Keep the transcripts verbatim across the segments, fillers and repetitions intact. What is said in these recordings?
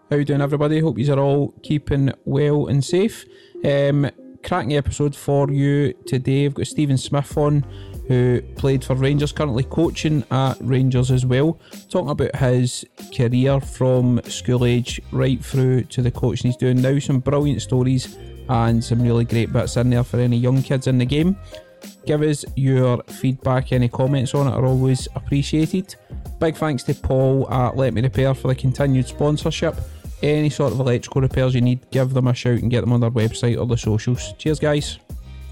How you doing, everybody? Hope you are all keeping well and safe. Um, cracking episode for you today. I've got Stephen Smith on, who played for Rangers, currently coaching at Rangers as well, talking about his career from school age right through to the coaching he's doing now. Some brilliant stories and some really great bits in there for any young kids in the game. Give us your feedback, any comments on it are always appreciated. Big thanks to Paul at Let Me Repair for the continued sponsorship. Any sort of electrical repairs you need, give them a shout and get them on their website or the socials. Cheers, guys.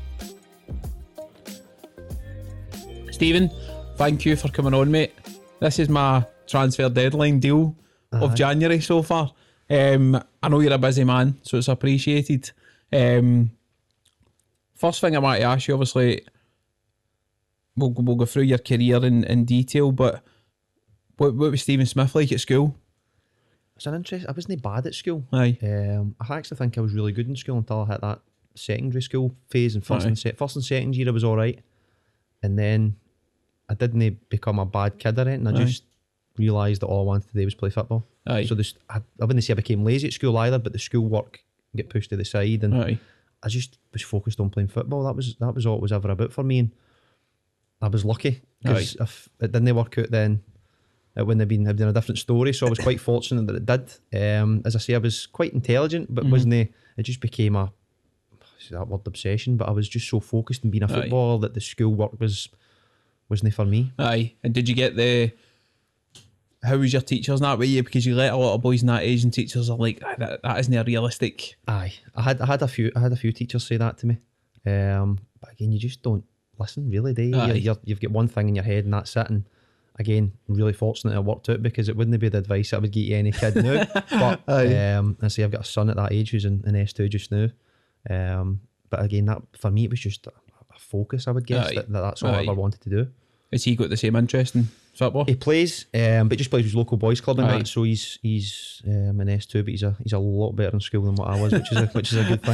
Stephen, thank you for coming on, mate. This is my transfer deadline deal uh-huh. of January so far. Um, I know you're a busy man, so it's appreciated. Um, first thing I want to ask you, obviously, we'll, we'll go through your career in, in detail, but what, what was Stephen Smith like at school? It was an interest. I wasn't bad at school. Aye. Um, I actually think I was really good in school until I hit that secondary school phase. And first Aye. and se- first and second year I was all right, and then I didn't become a bad kid or anything. I Aye. just realised that all I wanted to do was play football. Aye. So this, I, I wouldn't say I became lazy at school either, but the school work get pushed to the side, and Aye. I just was focused on playing football. That was that was all it was ever about for me, and I was lucky because if it didn't work out, then it wouldn't have been, have been a different story. So I was quite fortunate that it did. Um, as I say, I was quite intelligent, but mm-hmm. wasn't it? It just became a that word obsession. But I was just so focused on being a footballer Aye. that the school work was wasn't for me. Aye. And did you get the? How was your teachers that way? Because you let a lot of boys in that age, and teachers are like, that, that isn't a realistic. Aye, I had I had a few I had a few teachers say that to me. Um, but again, you just don't listen, really, do you? You're, you're, you've got one thing in your head, and that's it. And again, really fortunate it worked out, because it wouldn't be the advice I would give to any kid now. But um, I say I've got a son at that age who's in, in S two just now. Um, but again, that for me it was just a, a focus, I would guess. That, that that's all Aye. I ever wanted to do. Has he got the same interest in football? He plays, um, but just plays with his local boys club and Aye. that. So he's he's um, in S two, but he's a he's a lot better in school than what I was, which is a, which is a good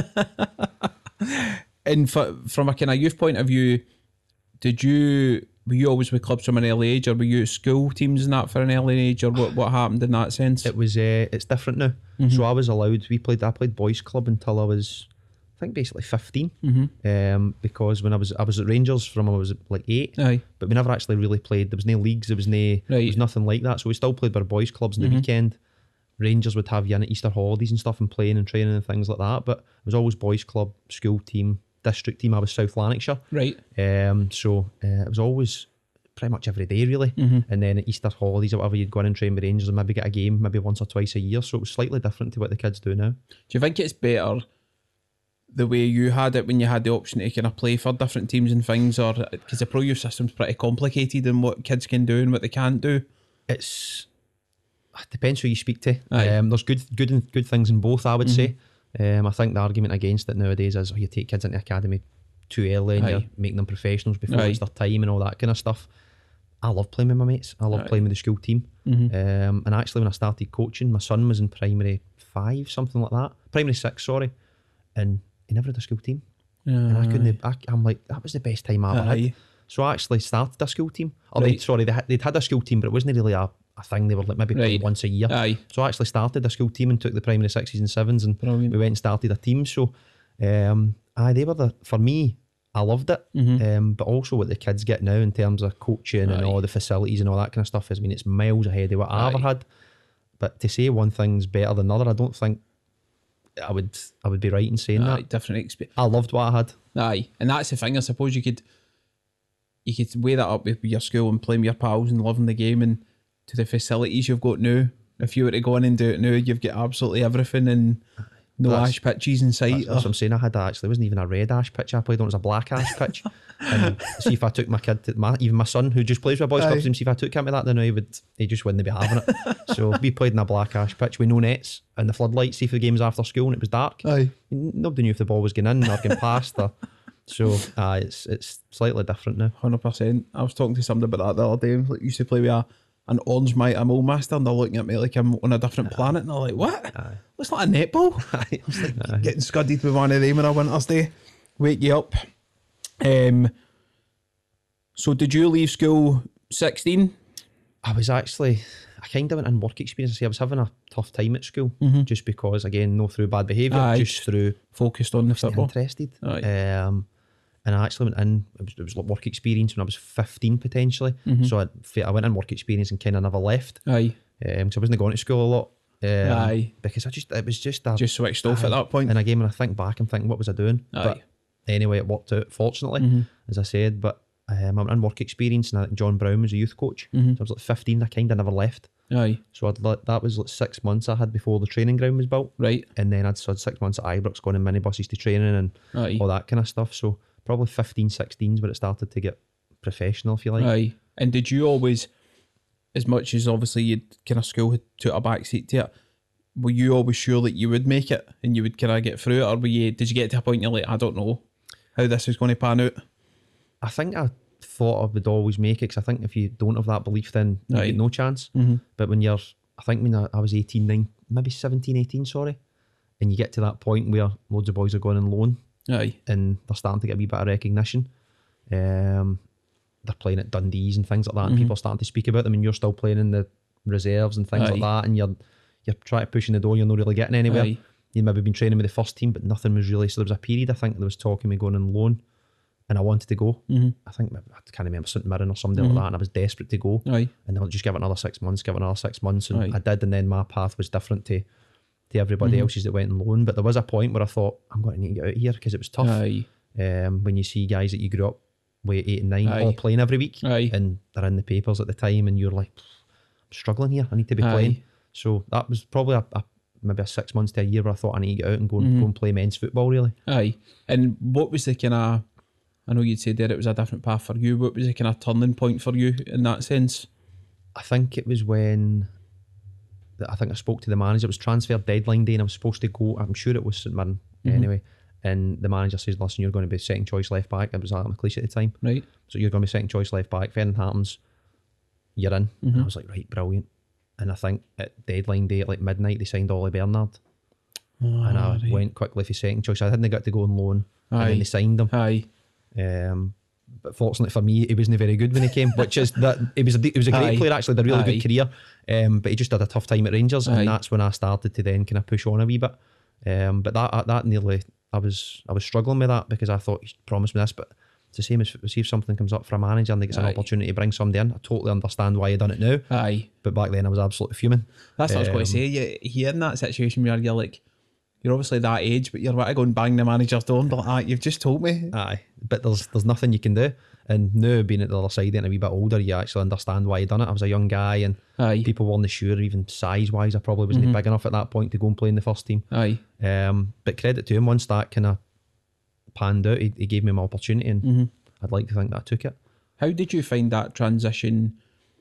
thing. And for, from a kind of youth point of view, did you? Were you always with clubs from an early age, or were you at school teams and that for an early age, or what, what happened in that sense? It was, uh, it's different now. Mm-hmm. So I was allowed, we played, I played boys club until I was, I think basically fifteen, mm-hmm. um, because when I was, I was at Rangers from I was like eight, Aye. but we never actually really played. There was no leagues, there was no, right. there was nothing like that. So we still played by boys clubs in the mm-hmm. weekend. Rangers would have you in at Easter holidays and stuff and playing and training and things like that. But it was always boys club, school team, district team. I was South Lanarkshire. Right. Um, so uh, it was always pretty much every day, really. Mm-hmm. And then at Easter holidays or whatever, you'd go in and train with Rangers and maybe get a game maybe once or twice a year. So it was slightly different to what the kids do now. Do you think it's better the way you had it when you had the option to kind of play for different teams and things, or because the pro youth system's pretty complicated and what kids can do and what they can't do? It's it depends who you speak to. Um, there's good good and good things in both, I would mm-hmm. say. Um, I think the argument against it nowadays is, oh, you take kids into academy too early and Aye. you're making them professionals before Aye. it's their time and all that kind of stuff. I love playing with my mates. I love Aye. playing with the school team. Mm-hmm. Um, and actually when I started coaching, my son was in primary five, something like that. Primary six, sorry. And he never had a school team. Aye. And I couldn't, I, I'm like, that was the best time I ever Aye. had. So I actually started a school team. Or right. they, sorry, they had, they'd had a school team, but it wasn't really a, a thing. They were like maybe right. once a year. Aye. So I actually started a school team and took the primary sixes and sevens, and Brilliant. we went and started a team. So um, aye, they were the, for me, I loved it. Mm-hmm. Um, but also what the kids get now in terms of coaching aye. and all the facilities and all that kind of stuff is, I mean, it's miles ahead of what aye. I ever had. But to say one thing's better than another, I don't think I would I would be right in saying aye, that. Different experience. I loved what I had. Aye, and that's the thing. I suppose you could you could weigh that up with your school and playing with your pals and loving the game, and to the facilities you've got now. If you were to go in and do it now, you've got absolutely everything and no that's, ash pitches in sight. That's, that's what I'm saying. I had that actually. It wasn't even a red ash pitch I played on, it was a black ash pitch. And see if I took my kid, to, my, even my son who just plays with boys clubs, see if I took him to that, then he would, he just wouldn't be having it. So we played in a black ash pitch with no nets and the floodlights, see if the game was after school and it was dark. Aye. Nobody knew if the ball was going in or going past. Or, so uh, it's it's slightly different now. one hundred percent. I was talking to somebody about that the other day. Like, used to play with a an orange might a mole master, and they're looking at me like I'm on a different Aye. planet, and they're like, what? Aye. Looks like a netball. Aye. It's like Aye. getting scudded with one of them on a winter's day. Wake you up. Um. So did you leave school sixteen? I was actually, I kind of went in work experience. See, I was having a tough time at school, mm-hmm. just because, again, no through bad behaviour, Aye, just through focused on the football. Interested. Aye. Um, and I actually went in. It was, it was like work experience when I was fifteen potentially. Mm-hmm. So I, I went in work experience and kind of never left. Aye. Um, so I wasn't going to school a lot. Um, Aye. Because I just it was just a, just switched off aye. at that point. And again, when I think back, I'm thinking, what was I doing? Aye. But anyway, it worked out, fortunately, mm-hmm. as I said. But um, I went in work experience, and I think John Brown was a youth coach. Mm-hmm. So I was like fifteen. I kind of never left. Aye. So I'd let, that was like six months I had before the training ground was built. Right. And then I'd so I had six months at Ibrox going in minibuses to training and Aye. all that kind of stuff. So probably fifteen, sixteen is where it started to get professional, if you like. Aye. And did you always, as much as obviously you'd kind of school had took a back seat to it, were you always sure that you would make it and you would kind of get through it, or were you, did you get to a point you're like, I don't know how this is going to pan out? I think I thought I would always make it, because I think if you don't have that belief, then you Aye. get no chance. Mm-hmm. But when you're, I think when I, I was eighteen, nine, maybe seventeen, eighteen, sorry, and you get to that point where loads of boys are going on loan, Aye. and they're starting to get a wee bit of recognition. Um, they're playing at Dundee's and things like that, and Mm-hmm. people are starting to speak about them, and you're still playing in the reserves and things Aye. like that, and you're you're trying to push in the door, you're not really getting anywhere. Aye. You've maybe been training with the first team, but nothing was really. So there was a period, I think, there was talking me going on loan, and I wanted to go. Mm-hmm. I think I can't remember Saint Mirren or something Mm-hmm. like that, and I was desperate to go. Aye. And they'll just give it another six months, give it another six months, and Aye. I did. And then my path was different to to everybody Mhm. else's that went on loan. But there was a point where I thought, I'm going to need to get out of here, because it was tough. Aye. Um, when you see guys that you grew up with eight and nine Aye. all playing every week, Aye. and they're in the papers at the time, and you're like, I'm struggling here, I need to be Aye. playing. So that was probably a, a maybe a six months to a year where I thought I need to get out and go and Mhm. go and play men's football, really. Aye. And what was the kind of, I know you'd said there it was a different path for you, what was the kind of turning point for you in that sense? I think it was when I think I spoke to the manager. It was transfer deadline day, and I was supposed to go. I'm sure it was Saint Mirren Mhm. anyway. And the manager says, "Listen, you're going to be second choice left back." It was Adam McLeish at the time, Right. so you're going to be second choice left back. If anything happens, you're in. And I Mhm. was like, right, brilliant. And I think at deadline day at like midnight, they signed Ollie Bernard, Oh, and I right. went quickly for second choice. I hadn't got to go on loan, and Aye. then they signed him. Aye. Um, but fortunately for me, he wasn't very good when he came, which is that it was a it was a great Aye. player, actually, had a really Aye. good career. Um, but he just had a tough time at Rangers, Aye. and that's when I started to then kind of push on a wee bit. Um, but that that nearly I was I was struggling with that, because I thought he promised me this, but it's the same as see if something comes up for a manager and they get an Aye. opportunity to bring somebody in. I totally understand why he done it now, Aye. but back then I was absolutely fuming. That's what I was going Um, to say. You here in that situation where you're like, you're obviously that age, but you're about to go and bang the manager's door and be like, ah, you've just told me. Aye, but there's there's nothing you can do. And now being at the other side and a wee bit older, you actually understand why he done it. I was a young guy, and Aye. people weren't sure, even size wise, I probably wasn't Mhm. big enough at that point to go and play in the first team. Aye. Um, but credit to him, once that kind of panned out, he, he gave me my opportunity, and Mhm. I'd like to think that I took it. How did you find that transition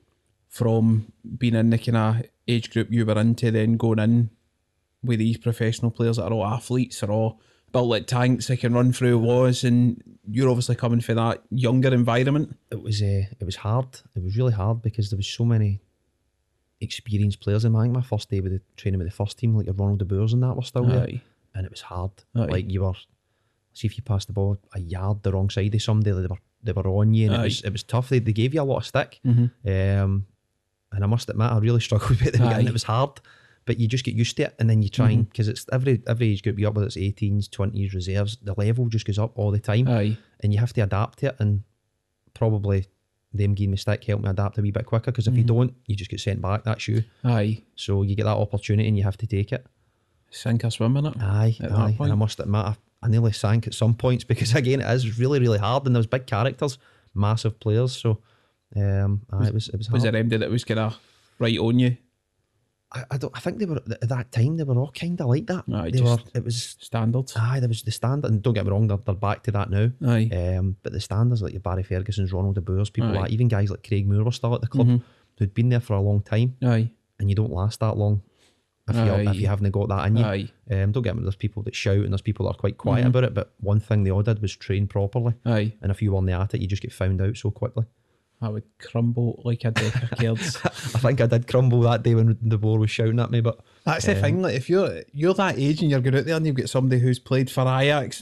from being in the kind of age group you were into then going in with these professional players that are all athletes, are all built like tanks that can run through walls, and you're obviously coming from that younger environment? It was uh, it was hard. It was really hard, because there was so many experienced players in my, I think my first day with the training with the first team, like your Ronald De Boers and that were still there, Aye. and it was hard. Aye. Like you were, see if you passed the ball a yard the wrong side of somebody, they were they were on you, and Aye. it was it was tough. They they gave you a lot of stick, Mhm. um, and I must admit I really struggled with it at the beginning. Aye. It was hard, but you just get used to it, and then you try and because it's every every age group you up, whether it's eighteens, twenties, reserves, the level just goes up all the time, Aye. and you have to adapt to it. And probably them giving me stick helped me adapt a wee bit quicker, because if you Mhm. don't, you just get sent back. That's you. Aye. So you get that opportunity, and you have to take it. Sink or swim in it. Aye, At that aye. point. And I must admit, I, I nearly sank at some points, because again, it is really, really hard, and there was big characters, massive players. So, um, aye, it was it was hard. Was there anybody that was kind of right on you? I, I don't. I think they were at that time. They were all kind of like that. Aye, they just- were. It was. Standards? Aye, there was the standard. And don't get me wrong, they're, they're back to that now. Aye. Um, but the standards like your Barry Ferguson's, Ronald De Boers, people Aye. like even guys like Craig Moore were still at the club, Mhm. who'd been there for a long time, Aye. and you don't last that long if you Aye. if you haven't got that in you. Aye. Um, don't get me. There's people that shout, and there's people that are quite quiet Mhm. about it. But one thing they all did was train properly. Aye. And if you weren't at it, you just get found out so quickly. I would crumble like a deck of cards. I think I did crumble that day when the boar was shouting at me, but That's the Um, thing, like if you're you're that age and you're going out there and you've got somebody who's played for Ajax and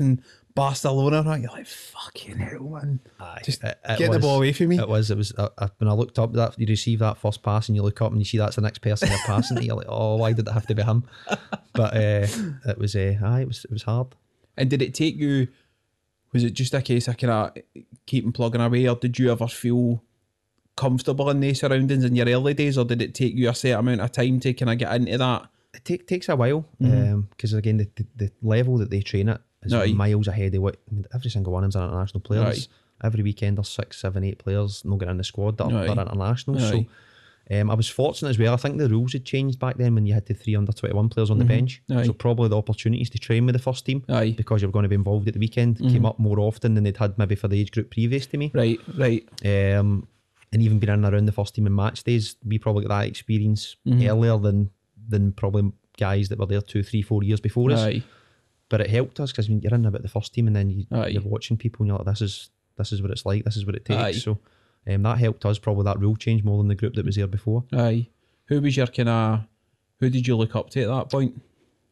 Barcelona, right? You're like, fucking hell, man. Aye, Just it, it get was, the ball away from me. It was, it was, uh, uh, when I looked up that, you receive that first pass and you look up and you see that's the next person you're passing to, you're like, oh, why did it have to be him? But uh, it was, uh, aye, it was, it was hard. And did it take you, was it just a case of kind of keeping plugging away, or did you ever feel comfortable in these surroundings in your early days, or did it take you a certain amount of time to kind of get into that? It take, takes a while, because Mm-hmm. um, again, the, the, the level that they train at is Aye. miles ahead of what, I mean, every single one of them's international players. Aye. Every weekend there's six, seven, eight players not getting in the squad that are, Aye. that are international. Aye. So um, I was fortunate as well. I think the rules had changed back then when you had the three under twenty-one players on the bench. Aye. So probably the opportunities to train with the first team, Aye. because you were going to be involved at the weekend, came up more often than they'd had maybe for the age group previous to me. Right, right. Um, and even being in and around the first team in match days, we probably got that experience earlier than than probably guys that were there two, three, four years before us. Aye. But it helped us because you're in about the first team and then you, Aye. you're watching people and you're like, this is this is what it's like, this is what it takes. Aye. So um, that helped us, probably that rule change more than the group that was there before. Aye. Who was your kind of, who did you look up to at that point?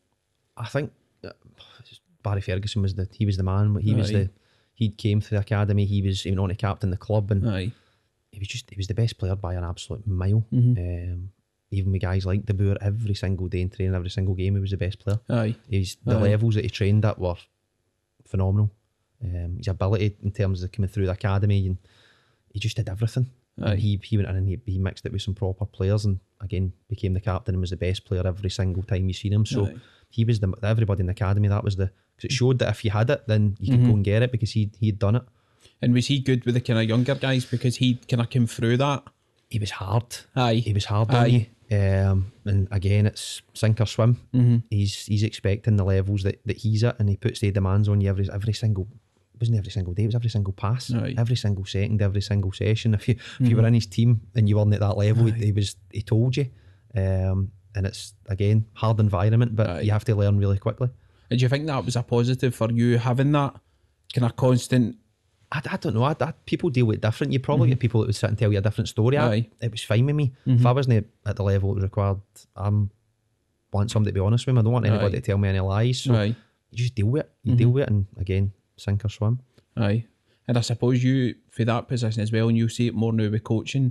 I think uh, Barry Ferguson was the he was the man. He was Aye. the he came through the academy. He was even on to captain the club, and Aye. he was just he was the best player by an absolute mile. Mhm. Um, even with guys like De Boer, every single day in training, every single game, he was the best player. Aye. He's the Aye. levels that he trained at were phenomenal. Um, his ability in terms of coming through the academy, and he just did everything. Aye. And he he went in and he, he mixed it with some proper players, and again became the captain and was the best player every single time you seen him. So Aye. he was the everybody in the academy. That was the because it showed that if you had it, then you could Mm-hmm. go and get it because he he'd done it. And was he good with the kind of younger guys because he kind of came through that? He was hard. Aye. He was hard Aye. on you. Um, and again, it's sink or swim. Mm-hmm. He's he's expecting the levels that, that he's at, and he puts the demands on you every every single. It wasn't every single day. It was every single pass, Aye. every single second, every single session. If you if you were in his team and you weren't at that level, he, he was he told you. Um, and it's again hard environment, but Aye. you have to learn really quickly. And do you think that was a positive for you having that kind of constant? I, I don't know. I, I, people deal with it different. You probably get people that would sit and tell you a different story. I, Aye. it was fine with me. If I wasn't at the level it was required, I'm want somebody to be honest with me. I don't want anybody Aye. to tell me any lies. So Aye. you just deal with it. You deal with it, and again, sink or swim. Aye. And I suppose you, for that position as well, and you see it more now with coaching,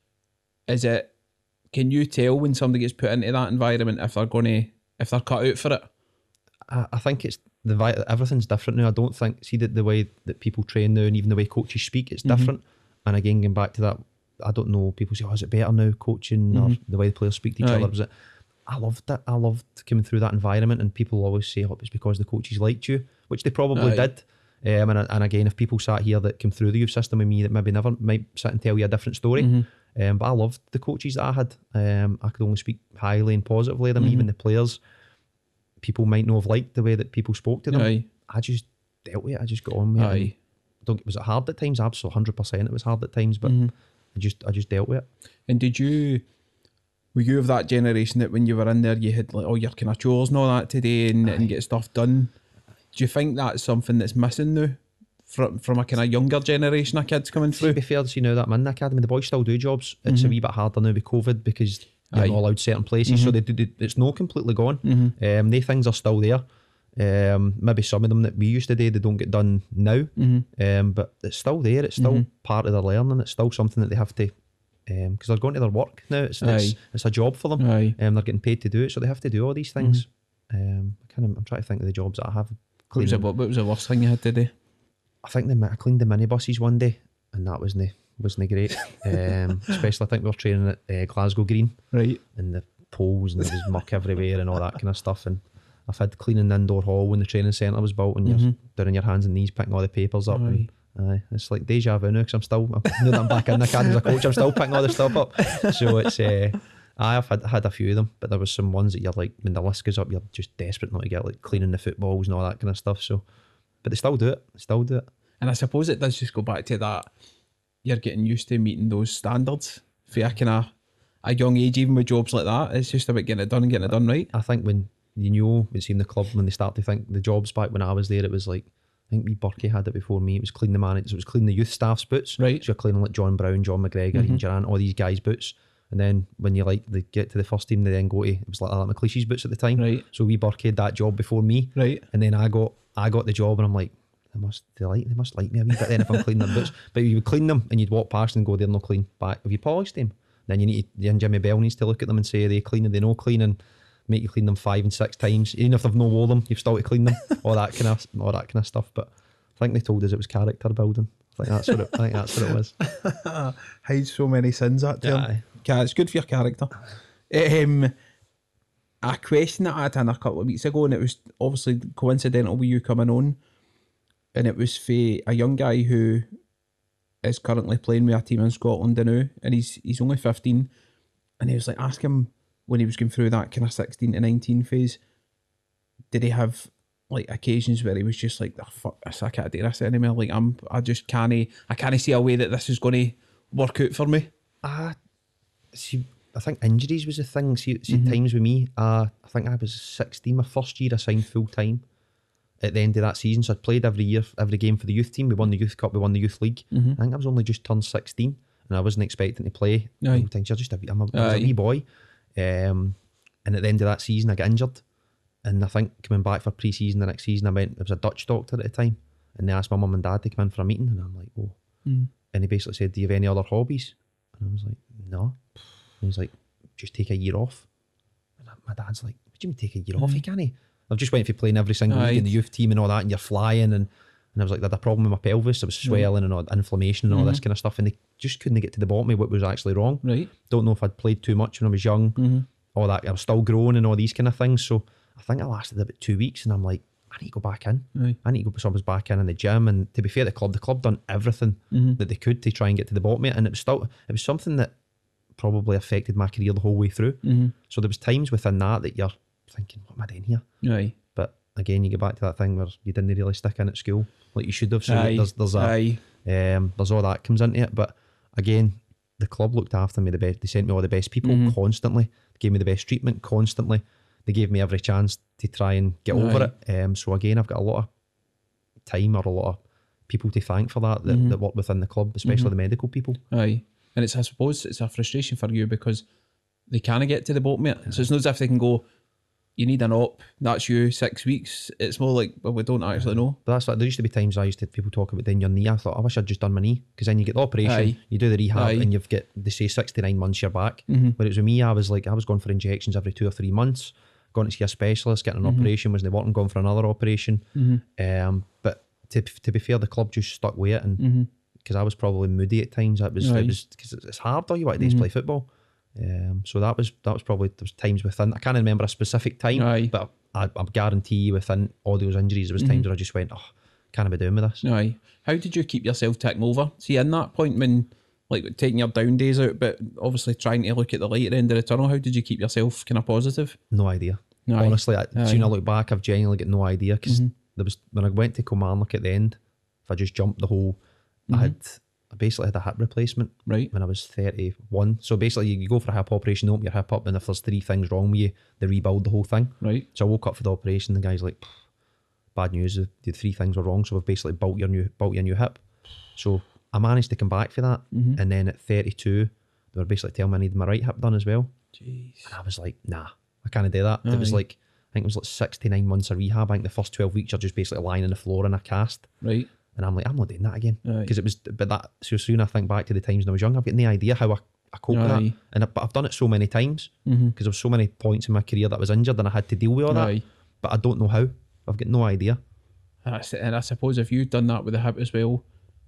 is it, can you tell when somebody gets put into that environment if they're going to, if they're cut out for it? I, I think it's the vi- everything's different now. I don't think see that the way that people train now and even the way coaches speak, it's different. And again, going back to that, I don't know. People say, "Oh, is it better now coaching or the way the players speak to each Aye. other?" Was it? I loved it. I loved coming through that environment, and people always say, "Oh, it's because the coaches liked you," which they probably Aye. did. Um, and and again, if people sat here that came through the youth system with me, that maybe never might sit and tell you a different story. Um, but I loved the coaches that I had. Um, I could only speak highly and positively of them. Even the players, people might not have liked the way that people spoke to them. Aye. I just dealt with it. I just got on with it. Aye. And Don't was it hard at times? Absolutely, hundred percent. It was hard at times, but I just I just dealt with it. And did you, were you of that generation that when you were in there, you had like all your kind of chores and all that today and, and get stuff done? Do you think that's something that's missing now from from a kind of younger generation of kids coming To through? be fair, to see now that I'm in the academy, the boys still do jobs. It's a wee bit harder now with COVID because you're Aye. not allowed certain places, so they do. They, it's not completely gone. Mm-hmm. Um, they things are still there. Um, maybe some of them that we used to do, they don't get done now. Um, but it's still there. It's still part of their learning. It's still something that they have to, because they're going to their work now. It's it's, Aye. it's a job for them. Aye. Um, they're getting paid to do it, so they have to do all these things. Um, I kind of, I'm trying to think of the jobs that I have. What was, the, Cleaning- what, what was the worst thing you had to do? I think the, mi- I cleaned the minibuses one day, and that wasn't wasn't great. Um, especially I think we were training at uh, Glasgow Green, Right. and the poles and there was muck everywhere and all that kind of stuff. And I've had cleaning the indoor hall when the training centre was built, and you're down on your hands and knees picking all the papers up. And, aye, it's like deja vu now because I'm still, now that I'm back in the academy as a coach, I'm still picking all the stuff up. So it's, uh, aye, I've had, had a few of them, but there was some ones that you're like, when the list goes up, you're just desperate not to get, like cleaning the footballs and all that kind of stuff. So, but they still do it, still do it. And I suppose it does just go back to that, you're getting used to meeting those standards for a kind of a young age, even with jobs like that. It's just about getting it done and getting it done right. I think when you know, when seeing the club, when they start to think the jobs back when I was there, it was like, I think me Burkie had it before me. It was clean the managers, it was clean the youth staff's boots. Right. So you're cleaning like John Brown, John McGregor, Ian Durant, all these guys' boots. And then when you like they get to the first team, they then go to, it was like Alan McLeish's boots at the time. Right. So we Burkie had that job before me. Right. And then I got I got the job, and I'm like, they must they like they must like me a wee bit then if I'm cleaning their boots. But you would clean them and you'd walk past and go, they're not clean back. Have you polished them? Then you need to, and Jimmy Bell needs to look at them and say, are they clean, are they no clean, and make you clean them five and six times. Even if they've no wore them, you've still to clean them. all that kind of all that kind of stuff. But I think they told us it was character building. I think that's what it, I think that's what it was. Hides so many sins, that term. Yeah, it's good for your character. Um, a question that I had in a couple of weeks ago, and it was obviously coincidental with you coming on, and it was for a young guy who is currently playing with a team in Scotland now, and he's he's only fifteen, and he was like, ask him when he was going through that kind of sixteen to nineteen phase, did he have like occasions where he was just like, oh, fuck this, I can't do this anymore, like I'm I just can't I can't see a way that this is going to work out for me. Ah, uh, see, I think injuries was the thing. See, see Mm-hmm. times with me, uh, I think I was sixteen, my first year I signed full time at the end of that season, so I'd played every year, every game for the youth team. We won the youth cup, we won the youth league. Mm-hmm. I think I was only just turned sixteen and I wasn't expecting to play. Aye. Full time. You're just a, I'm a, I was a Aye. wee boy, um, and at the end of that season I got injured, and I think coming back for pre-season the next season I went, it was a Dutch doctor at the time, and they asked my mum and dad to come in for a meeting, and I'm like, oh, Mm. and he basically said, do you have any other hobbies? And I was like, no. And he was like, just take a year off. And my dad's like, what do you mean take a year off? You can't. I've just went for playing every single Aye. week in the youth team and all that, and you're flying, and and I was like, I had a problem with my pelvis, I was swelling and all, inflammation and all this kind of stuff, and they just couldn't get to the bottom of what was actually wrong. Right. Don't know if I'd played too much when I was young, Mm-hmm. all that. I was still growing and all these kind of things. So I think I lasted about two weeks, and I'm like, I need to go back in. Aye. I need to go. So I was back in in the gym, and to be fair, the club, the club done everything Mm-hmm. that they could to try and get to the bottom of it, and it was still, it was something that probably affected my career the whole way through. Mm-hmm. So there was times within that that you're thinking, what am I doing here? Aye. But again, you get back to that thing where you didn't really stick in at school like you should have. So Aye. there's there's a Aye. um, there's all that comes into it. But again, the club looked after me the best. They sent me all the best people Mhm. constantly. They gave me the best treatment constantly. They gave me every chance to try and get over it. Um, so again, I've got a lot of time or a lot of people to thank for that that, Mhm. that work within the club, especially Mhm. the medical people. Aye. And it's, I suppose, it's a frustration for you because they can't get to the bottom of it. So it's not as if they can go, you need an op, that's you, six weeks. It's more like, well, we don't actually know. But that's like, there used to be times I used to, people talk about doing your knee. I thought, I wish I'd just done my knee, because then you get the operation, Aye. you do the rehab, Aye. and you've got, they say six to nine months you're back. Mm-hmm. But it was with me, I was like, I was going for injections every two or three months, going to see a specialist, getting an Mhm. operation, wasn't working, going for another operation. Mm-hmm. Um, but to to be fair, the club just stuck with it, and Mm-hmm. because I was probably moody at times, it was Aye. it was because it's hard. All you want to do is Mhm. play football. Um, so that was that was probably there was times within. I can't remember a specific time, Aye. but I, I guarantee you within all those injuries, there was Mhm. times where I just went, oh, can't be doing with this. Aye. How did you keep yourself ticking over? See, in that point when, like, taking your down days out, but obviously trying to look at the lighter end of the tunnel, how did you keep yourself kind of positive? No idea. Aye. Honestly, I, Aye. soon I look back, I've genuinely got no idea, because Mhm. there was when I went to Kilmarnock at the end. If I just jumped the whole, Mhm. I had I basically had a hip replacement Right. when I was thirty-one. So basically, you, you go for a hip operation, open your hip up, and if there's three things wrong with you, they rebuild the whole thing. Right. So I woke up for the operation. The guy's like, "Bad news. The, the three things were wrong. So we've basically built your new, built your new hip." So I managed to come back for that, Mhm. and then at thirty-two, they were basically telling me I needed my right hip done as well. Jeez. And I was like, "Nah, I can't do that." It was Aye. like, I think it was like six to nine months of rehab. I think the first twelve weeks you're just basically lying on the floor in a cast. Right. And I'm like, I'm not doing that again, Aye. because it was. But that so soon I think back to the times when I was young, I've got no idea how I, I cope with that. Aye. And I, but I've done it so many times, Mm-hmm. because there was so many points in my career that I was injured and I had to deal with all that. Aye. But I don't know how. I've got no idea. And I, s- and I suppose if you'd done that with the hip as well,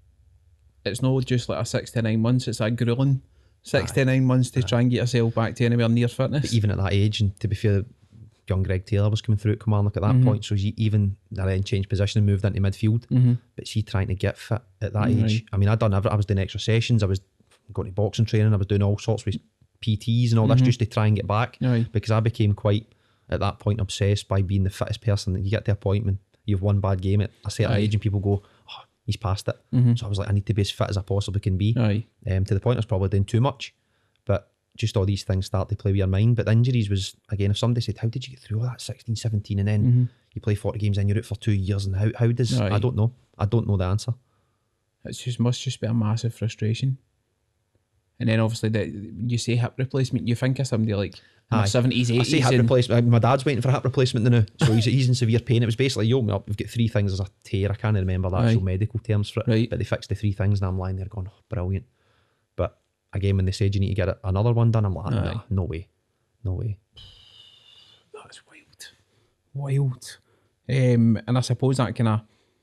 it's not just like a six to nine months, it's a grueling six to nine months to try and get yourself back to anywhere near fitness. But even at that age, and to be fair, young Greg Taylor was coming through at Kilmarnock at that Mhm. point, so he even I then changed position and moved into midfield. Mm-hmm. But see, trying to get fit at that Mm, age, right. I mean, I done. every- I was doing extra sessions. I was going to boxing training. I was doing all sorts with P Ts and all Mhm. this just to try and get back. Aye. Because I became quite at that point obsessed by being the fittest person. You get to a point when you've one bad game at a certain Aye. age and people go, "Oh, he's past it." Mm-hmm. So I was like, I need to be as fit as I possibly can be. Aye. Um, to the point I was probably doing too much, but just all these things start to play with your mind. But the injuries was, again, if somebody said, how did you get through all that sixteen, seventeen, and then Mm-hmm. you play forty games and you're out for two years, and how, how does, Aye. I don't know. I don't know the answer. It just must just be a massive frustration. And then obviously the, you say hip replacement, you think of somebody like in Aye. their seventies, I eighties. say hip and- replacement. My dad's waiting for a hip replacement now, so he's, he's in severe pain. It was basically, yo, we've got three things as a tear. I can't remember the actual Aye. medical terms for it, Right. but they fixed the three things, and I'm lying there going, oh, brilliant. But again, when they said you need to get it, another one done, I'm like, nah, Aye. no way, no way. That's wild. Wild. Um, and I suppose that kind of,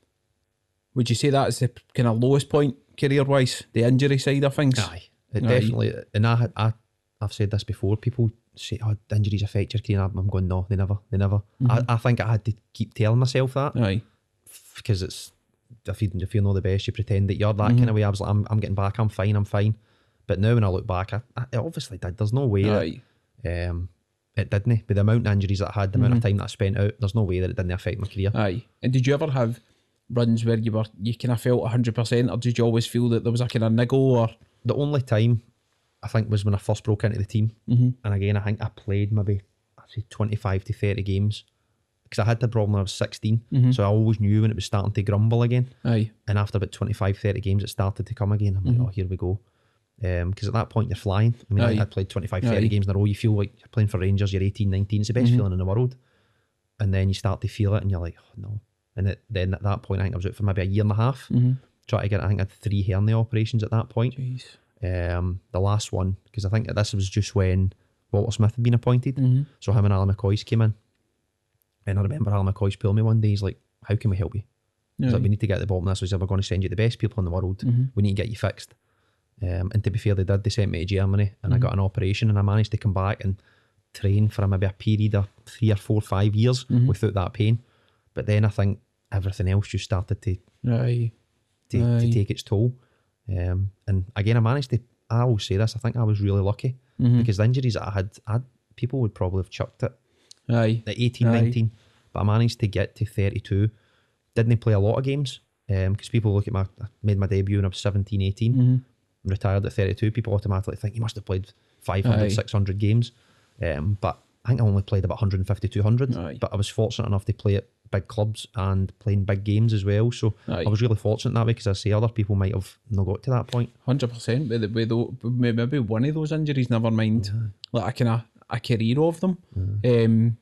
would you say that's the kind of lowest point career-wise, the injury side of things? Aye, it Aye. definitely. And I, had- I, I've said this before. People say, "Oh, injuries affect your career." I'm going, no, they never, they never. I, I think I had to keep telling myself that Aye. because it's if you if you're not the best, you pretend that you're that kind of way. I was like, I'm, I'm getting back. I'm fine. I'm fine. But now when I look back, I, I, it obviously did. There's no way Aye. that um, it didn't. With the amount of injuries that I had, the amount of time that I spent out, there's no way that it didn't affect my career. Aye. And did you ever have runs where you were, you kind of felt one hundred percent, or did you always feel that there was a kind of niggle or? The only time I think was when I first broke into the team, Mm-hmm. and again I think I played maybe I'd say twenty-five to thirty games because I had the problem when I was sixteen, Mm-hmm. so I always knew when it was starting to grumble again. Aye. And after about twenty-five, thirty games, it started to come again. I'm like, oh, here we go. Because at that point you're flying. I mean, I Aye. had played twenty-five, thirty Aye. games in a row. You feel like you're playing for Rangers. You're eighteen, nineteen. It's the best feeling in the world. And then you start to feel it, and you're like, oh no. And it, then at that point, I think I was out for maybe a year and a half. Mm-hmm. Trying to get, I think I had three hernia operations at that point. Jeez. Um, the last one, because I think that this was just when Walter Smith had been appointed. Mm-hmm. So him and Alan McCoy's came in. And I remember Alan McCoy's pulled me one day. He's like, how can we help you? He's like, we need to get to the bottom of this. We said, we're going to send you the best people in the world. Mm-hmm. We need to get you fixed. Um, and to be fair, they did. They sent me to Germany and I got an operation, and I managed to come back and train for maybe a period of three or four, five years Mm-hmm. without that pain. But then I think everything else just started to Aye. to, Aye. to take its toll. Um, and again, I managed to, I always say this, I think I was really lucky Mm-hmm. because the injuries that I had, I had, people would probably have chucked it Aye. at eighteen, Aye. nineteen, but I managed to get to thirty-two. Didn't play a lot of games because um, people look at my, I made my debut when I was seventeen, eighteen, Mm-hmm. retired at thirty-two. People automatically think you must have played five hundred, Aye. six hundred games. Um, but I think I only played about one hundred fifty, two hundred. Aye. But I was fortunate enough to play at big clubs and playing big games as well. So Aye. I was really fortunate that way because I say other people might have not got to that point. Hundred percent. With the- with tho- maybe one of those injuries, never mind like a kind of a career of them. Um,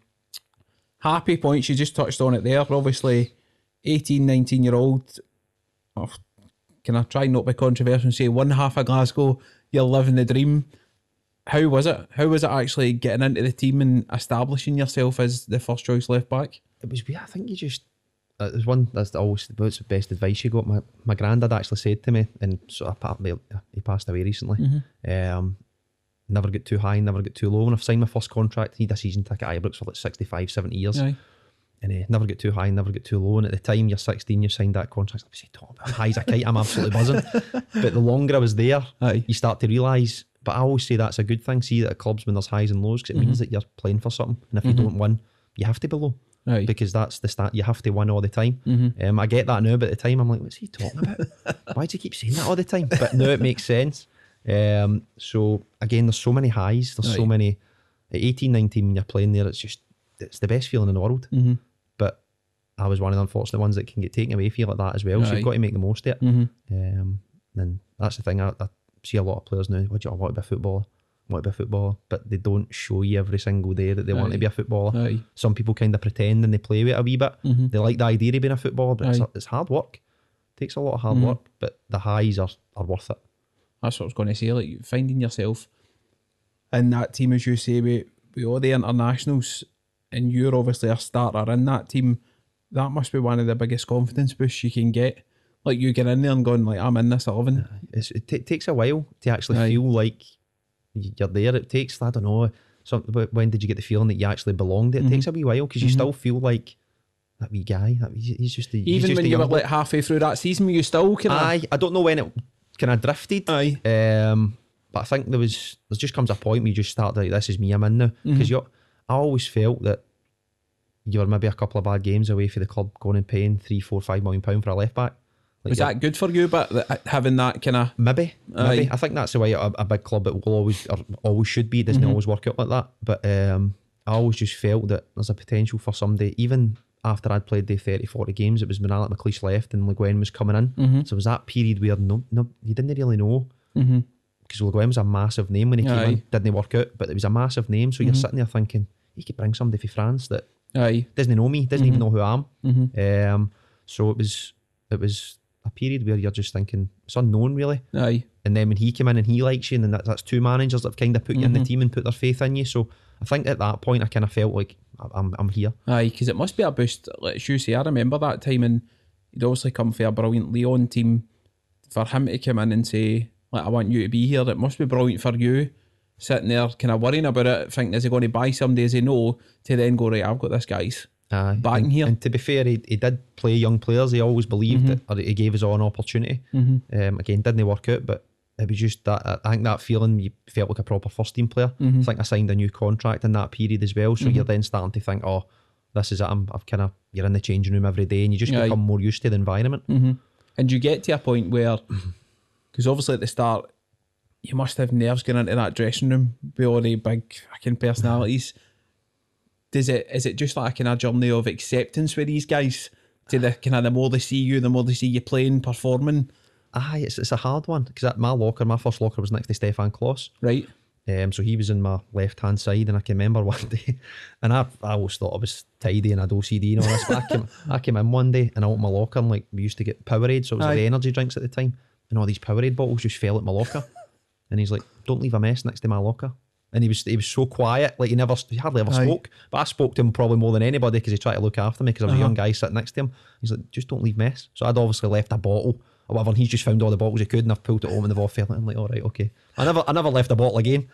happy points. You just touched on it there. Obviously, eighteen, nineteen year old. Oh, can I try not to be controversial and say one half of Glasgow? You're living the dream. How was it? How was it actually getting into the team and establishing yourself as the first choice left back? It was weird. I think you just uh, there's one that's always what's the best advice you got. My my granddad actually said to me, and so apparently he passed away recently. Um, never get too high, never get too low. When I've signed my first contract, I need a season ticket at Ibrox for like sixty-five, seventy years. Aye. And uh, never get too high, never get too low. And at the time you're sixteen, you signed that contract. I say, Tom, I'm high as a kite. I'm absolutely buzzing. But the longer I was there, Aye. you start to realise. But I always say that's a good thing. See that at clubs when there's highs and lows, because it means that you're playing for something. And if you don't win, you have to be low. Aye. Because that's the start. You have to win all the time. Um, I get that now, but at the time I'm like, what's he talking about? Why do you keep saying that all the time? But now it makes sense. Um, so again, there's so many highs. There's so Aye. many. At eighteen, nineteen, when you're playing there, it's just it's the best feeling in the world. Mm-hmm. But I was one of the unfortunate ones that can get taken away from you like that as well. So Aye. you've got to make the most of it. Mm-hmm. Um, and that's the thing. I, I see a lot of players now. What do you I want to be a footballer? I want to be a footballer, but they don't show you every single day that they want Aye. to be a footballer. Aye. Some people kind of pretend and they play with it a wee bit. Mhm. They like the idea of being a footballer, but it's, Aye. it's hard work. It takes a lot of hard Mhm. work, but the highs are, are worth it. That's what I was going to say. Like finding yourself in that team, as you say, with, with all the internationals, and you're obviously a starter in that team. That must be one of the biggest confidence boosts you can get. Like you get in there and going like, I'm in this eleven. It's, it t- takes a while to actually Aye. feel like you're there. It takes, I don't know, some, when did you get the feeling that you actually belonged? It Mhm. takes a wee while because you Mhm. still feel like that wee guy. That wee, he's just a, he's Even just when a you were young boy. like halfway through that season, were you still kind of Aye, I don't know when it kind of drifted. Aye. Um, but I think there was there just comes a point where you just start like, this is me, I'm in now. Because Mhm. you, I always felt that you were maybe a couple of bad games away for the club going and paying three, four, five million pound for a left back. Like was you're- that good for you? But that- having that kind of Maybe, maybe. Aye. I think that's the way a, a big club it will always or always should be. It doesn't Mhm. always work out like that. But um, I always just felt that there's a potential for somebody, even after I'd played the thirty, forty games, it was when Alec McLeish left and Le Guin was coming in. Mhm. So it was that period where no, no, you didn't really know. Mhm. because Le Guin was a massive name when he came Aye. in, didn't work out, but it was a massive name, so Mhm. you're sitting there thinking, you could bring somebody from France that Aye. doesn't know me, doesn't even Mhm. know who I am. Mhm. Um, so it was it was a period where you're just thinking, it's unknown really. Aye. And then when he came in and he likes you, and then that, that's two managers that have kind of put you in the Mhm. team and put their faith in you. So I think at that point I kind of felt like I'm I'm here. Aye, because it must be a boost. Like as you say, I remember that time, and he'd obviously come for a brilliant Leon team. For him to come in and say, like, I want you to be here, it must be brilliant for you. Sitting there kind of worrying about it, thinking, is he going to buy somebody, is he no? To then go, right, I've got this guy's Aye. backing and, here. and to be fair, he, he did play young players. He always believed Mhm. it, or he gave us all an opportunity. Mm-hmm. Um, again, didn't work out, but it was just that. I think that feeling, you felt like a proper first team player. Mhm. I think I signed a new contract in that period as well. So Mhm. you're then starting to think, oh, this is it. I'm, I've kind of you're in the changing room every day, and you just Aye. become more used to the environment. Mm-hmm. And you get to a point where, because obviously at the start, you must have nerves going into that dressing room with all the big fucking personalities. Does it? Is it just like a kind of journey of acceptance with these guys? To the kind of the more they see you, the more they see you playing, performing, Aye, it's it's a hard one because at my locker, my first locker was next to Stefan Kloss. right? Um, so he was in my left hand side, and I can remember one day, and I, I always thought I was tidy and had O C D and all this. But I came, I came in one day and I opened my locker, and like we used to get Powerade, so it was like Aye. the energy drinks at the time, and all these Powerade bottles just fell at my locker, and he's like, "Don't leave a mess next to my locker." And he was he was so quiet, like he never he hardly ever Aye. spoke. But I spoke to him probably more than anybody because he tried to look after me because I was Uh-huh. a young guy sitting next to him. He's like, "Just don't leave mess." So I'd obviously left a bottle or whatever, and he's just found all the bottles he could, and I've pulled it home and they've all fell. I'm like, all right, okay. I never I never left a bottle again.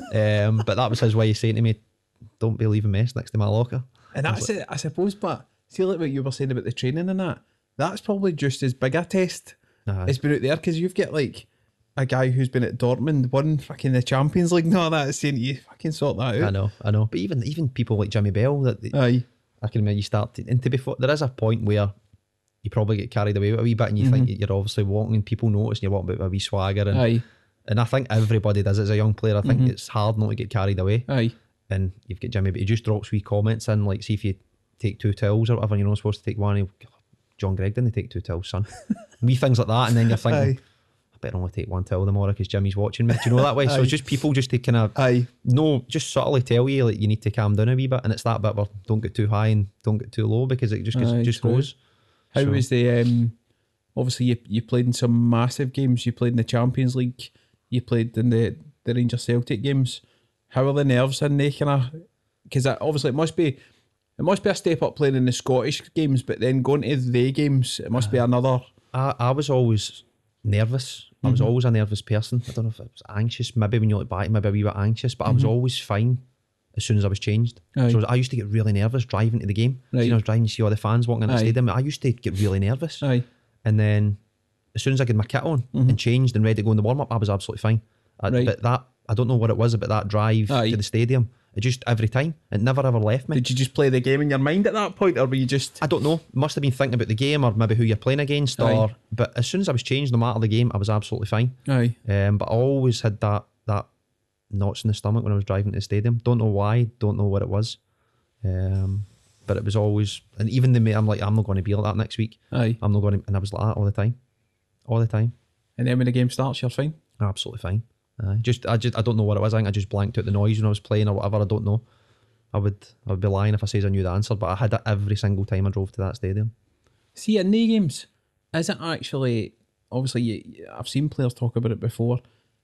um, but that was his way of saying to me, "Don't be leaving mess next to my locker." And that's it, I suppose. But see, like what you were saying about the training and that, that's probably just as big a test. Aye. It's been out there because you've got like a guy who's been at Dortmund, won fucking the Champions League and all that, saying to you, fucking sort that out. I know, I know. But even even people like Jimmy Bell, that they, Aye. I can remember you start to, and to be fair, there is a point where you probably get carried away with a wee bit, and you think you're obviously walking, and people notice, and you're walking about with a wee swagger, and Aye. and I think everybody does it as a young player. I think it's hard not to get carried away. Aye. And you've got Jimmy, but he just drops wee comments in, like, see if you take two tills or whatever, you're not supposed to take one. He'll, John Gregg didn't take two tills, son. Wee things like that, and then you're thinking, Aye. I better only take one till tomorrow because Jimmy's watching me. Do you know that way? So Aye. it's just people just to kind of Aye. no, just subtly tell you like you need to calm down a wee bit, and it's that bit where don't get too high and don't get too low because it just gets, Aye, just true. goes. How So- was the um obviously you you played in some massive games, you played in the Champions League, you played in the, the Rangers Celtic games. How are the nerves in there kind of, because obviously it must be it must be a step up playing in the Scottish games, but then going to the games it must be another. I, I was always nervous. I was always a nervous person. I don't know if I was anxious. Maybe when you look back, maybe a wee bit anxious, but I was always fine as soon as I was changed. Aye. So I used to get really nervous driving to the game. Right. You know, I was driving to see all the fans walking into the Aye. stadium. I used to get really nervous. Aye. And then as soon as I got my kit on and changed and ready to go in the warm up, I was absolutely fine. I, Right. But that, I don't know what it was about that drive Aye. to the stadium. It just, every time, it never ever left me. Did you just play the game in your mind at that point, or were you just I don't know. Must have been thinking about the game or maybe who you're playing against. Aye. Or but as soon as I was changed, no matter the game, I was absolutely fine. Aye. Um, but I always had that that knots in the stomach when I was driving to the stadium. Don't know why. Don't know what it was. Um, but it was always, and even the I'm like, I'm not going to be like that next week. Aye. I'm not going to, and I was like that all the time, all the time. And then when the game starts you're fine? Absolutely fine. Aye. Just I just I don't know what it was. I think I just blanked out the noise when I was playing or whatever. I don't know. I would I would be lying if I says I knew the answer, but I had it every single time I drove to that stadium. See, in the games, is it actually, obviously, you, I've seen players talk about it before,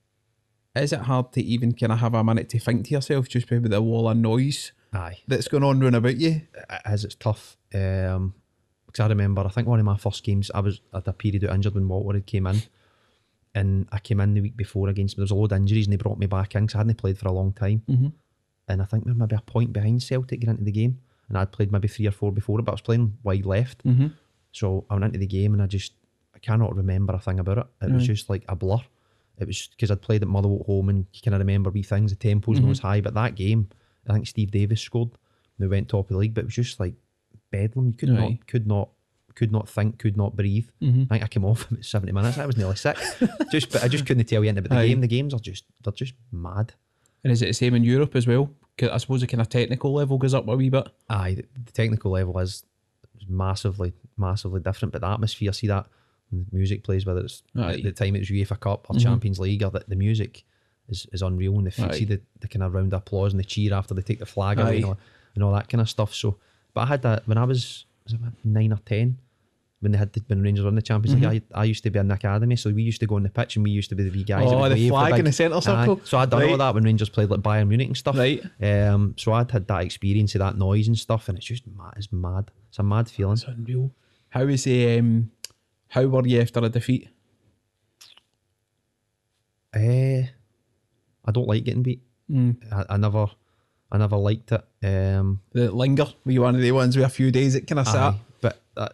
is it hard to even kind of have a minute to think to yourself just with the wall of noise Aye. that's going on round about you? It is, it's tough. Um, because I remember, I think one of my first games, I was at a period out injured when Walter had came in, and I came in the week before against, there was a load of injuries and they brought me back in because I hadn't played for a long time. Mm-hmm. And I think we were maybe a point behind Celtic getting into the game, and I'd played maybe three or four before it, but I was playing wide left. Mm-hmm. So I went into the game and I just, I cannot remember a thing about it. It was Right. just like a blur. It was because I'd played at Motherwell at home and you kind of remember wee things, the tempo's Mhm. not as high, but that game, I think Steve Davis scored and we went top of the league, but it was just like bedlam. You could Aye. not, could not, could not think, could not breathe. Mm-hmm. I think I came off about seventy minutes. I was nearly sick. just, but I just couldn't tell you anything about the Aye. game. The games are just, they're just mad. And is it the same in Europe as well? 'Cause I suppose the kind of technical level goes up a wee bit. Aye, the, the technical level is massively, massively different, but the atmosphere, see that and the music plays, whether it's Aye. at the time it was UEFA Cup or Mhm. Champions League, or the, the music is, is unreal, and the Aye. see the, the kind of round of applause and the cheer after they take the flag away Aye. and all, and all that kind of stuff. So, but I had that when I was was it nine or ten. When they had the, when Rangers won the Champions Mhm. League, I, I used to be in the academy, so we used to go on the pitch and we used to be the wee guys. that Oh, would the wave flag big- in the centre circle. Aye. So I'd done all Right. that when Rangers played like Bayern Munich and stuff. Right. Um, so I'd had that experience of that noise and stuff, and it's just mad. It's mad. It's a mad feeling. It's unreal. How was the, um, how were you after a defeat? Eh, I don't like getting beat. Mm. I, I never, I never liked it. Um, Did it linger? Were you one of the ones with a few days that kind of sat? aye, but that,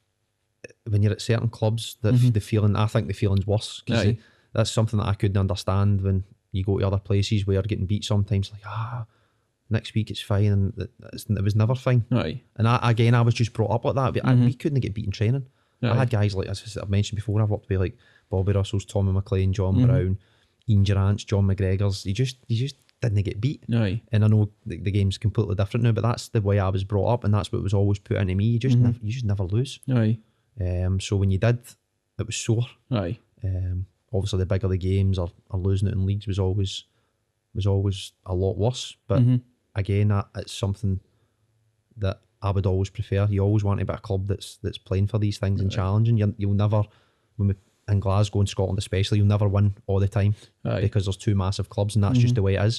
when you're at certain clubs, the Mhm. the feeling, I think the feeling's worse, because Aye. that's something that I couldn't understand when you go to other places where you're getting beat sometimes. Like, ah, next week it's fine, and it, it's, it was never fine. Aye. And I, again, I was just brought up like that. But I, Mhm. we couldn't get beat in training. Aye. I had guys like, as I've mentioned before, I've worked with like Bobby Russell's, Tommy McLean, John Mhm. Brown, Ian Durant's, John McGregor's. You just, you just didn't get beat. Aye. And I know the, the game's completely different now, but that's the way I was brought up, and that's what was always put into me. You just, Mhm. never, you just never lose. Aye. Um, so when you did, it was sore. Aye. Um, obviously, the bigger the games or, or losing it in leagues was always was always a lot worse. But Mhm. again, that it's something that I would always prefer. You always want to be a club that's that's playing for these things and challenging. You're, you'll never, when we, in Glasgow and Scotland especially, you'll never win all the time Aye. because there's two massive clubs, and that's just the way it is.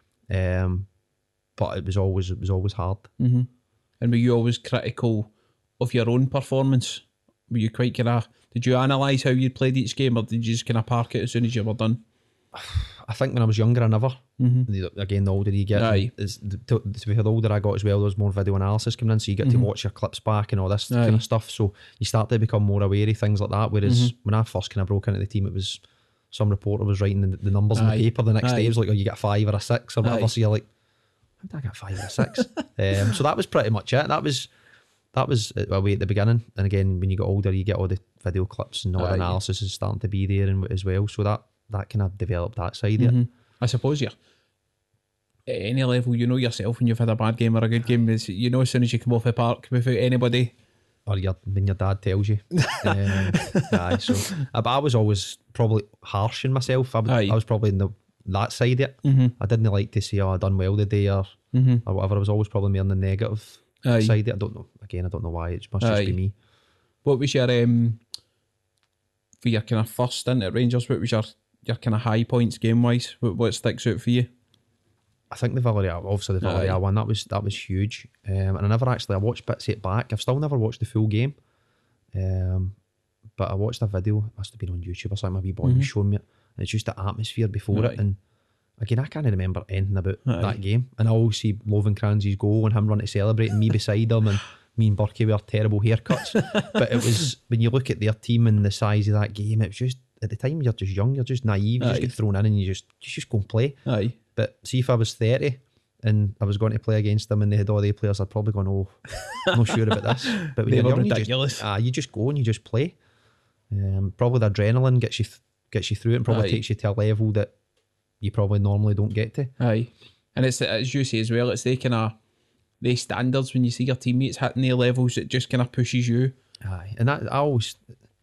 Um, but it was always it was always hard. Mm-hmm. And were you always critical of your own performance? Were you quite kind of, did you analyse how you played each game, or did you just kind of park it as soon as you were done? I think when I was younger, I never. Mm-hmm. The- Again, the older you get, Aye. is to, to be fair, the older I got as well, there was more video analysis coming in, so you get Mhm. to watch your clips back and all this Aye. kind of stuff. So you start to become more aware of things like that. Whereas Mhm. when I first kind of broke into the team, it was some reporter was writing the, the numbers on Aye. the paper the next Aye. day. It was like, oh, you get a five or a six or whatever. Aye. So you're like, how did I get a five or a six? um, so that was pretty much it. That was that was a way at the beginning. And again, when you get older, you get all the video clips and all the Aye. analysis is starting to be there and as well. So that that kind of developed that side of it. Mhm. I suppose you're at any level, you know yourself when you've had a bad game or a good game. Is you know as soon as you come off the park without anybody. Or your, when your dad tells you. um, aye, so, uh, but I was always probably harsh in myself. I, would, Aye. I was probably in the that side of it. Mm-hmm. I didn't like to say, oh, I done well today or, Mm-hmm. or whatever. I was always probably more on the negative Aye. side of it. I don't know. Again, I don't know why. It must just Aye. be me. What was your um for your kind of first stint at Rangers? What was your your kind of high points game wise? What, what sticks out for you? I think the Villarreal, obviously the Villarreal Aye. one, that was that was huge. Um, and I never actually, I watched bits of it back. I've still never watched the full game. Um, but I watched a video, it must have been on YouTube or something, my wee boy Mhm. was showing me it. And it's just the atmosphere before Aye. it. And again, I can't remember anything about Aye. that game. And I always see Lovenkranz's goal and him running to celebrate and me beside him and me and Burkie with our terrible haircuts. But it was, when you look at their team and the size of that game, it was just, at the time you're just young, you're just naive, you Aye. just get thrown in and you just, you just go and play. Aye. But see if I was thirty and I was going to play against them and they had all the players, I'd probably gone, oh, I'm not sure about this. But when They you're were young, you ridiculous. just, ah, you just go and you just play. Um, probably the adrenaline gets you th- gets you through it and probably Aye. takes you to a level that you probably normally don't get to. Aye. And it's as you say as well, it's the kind of the standards when you see your teammates hitting their levels, it just kind of pushes you. Aye, and that I always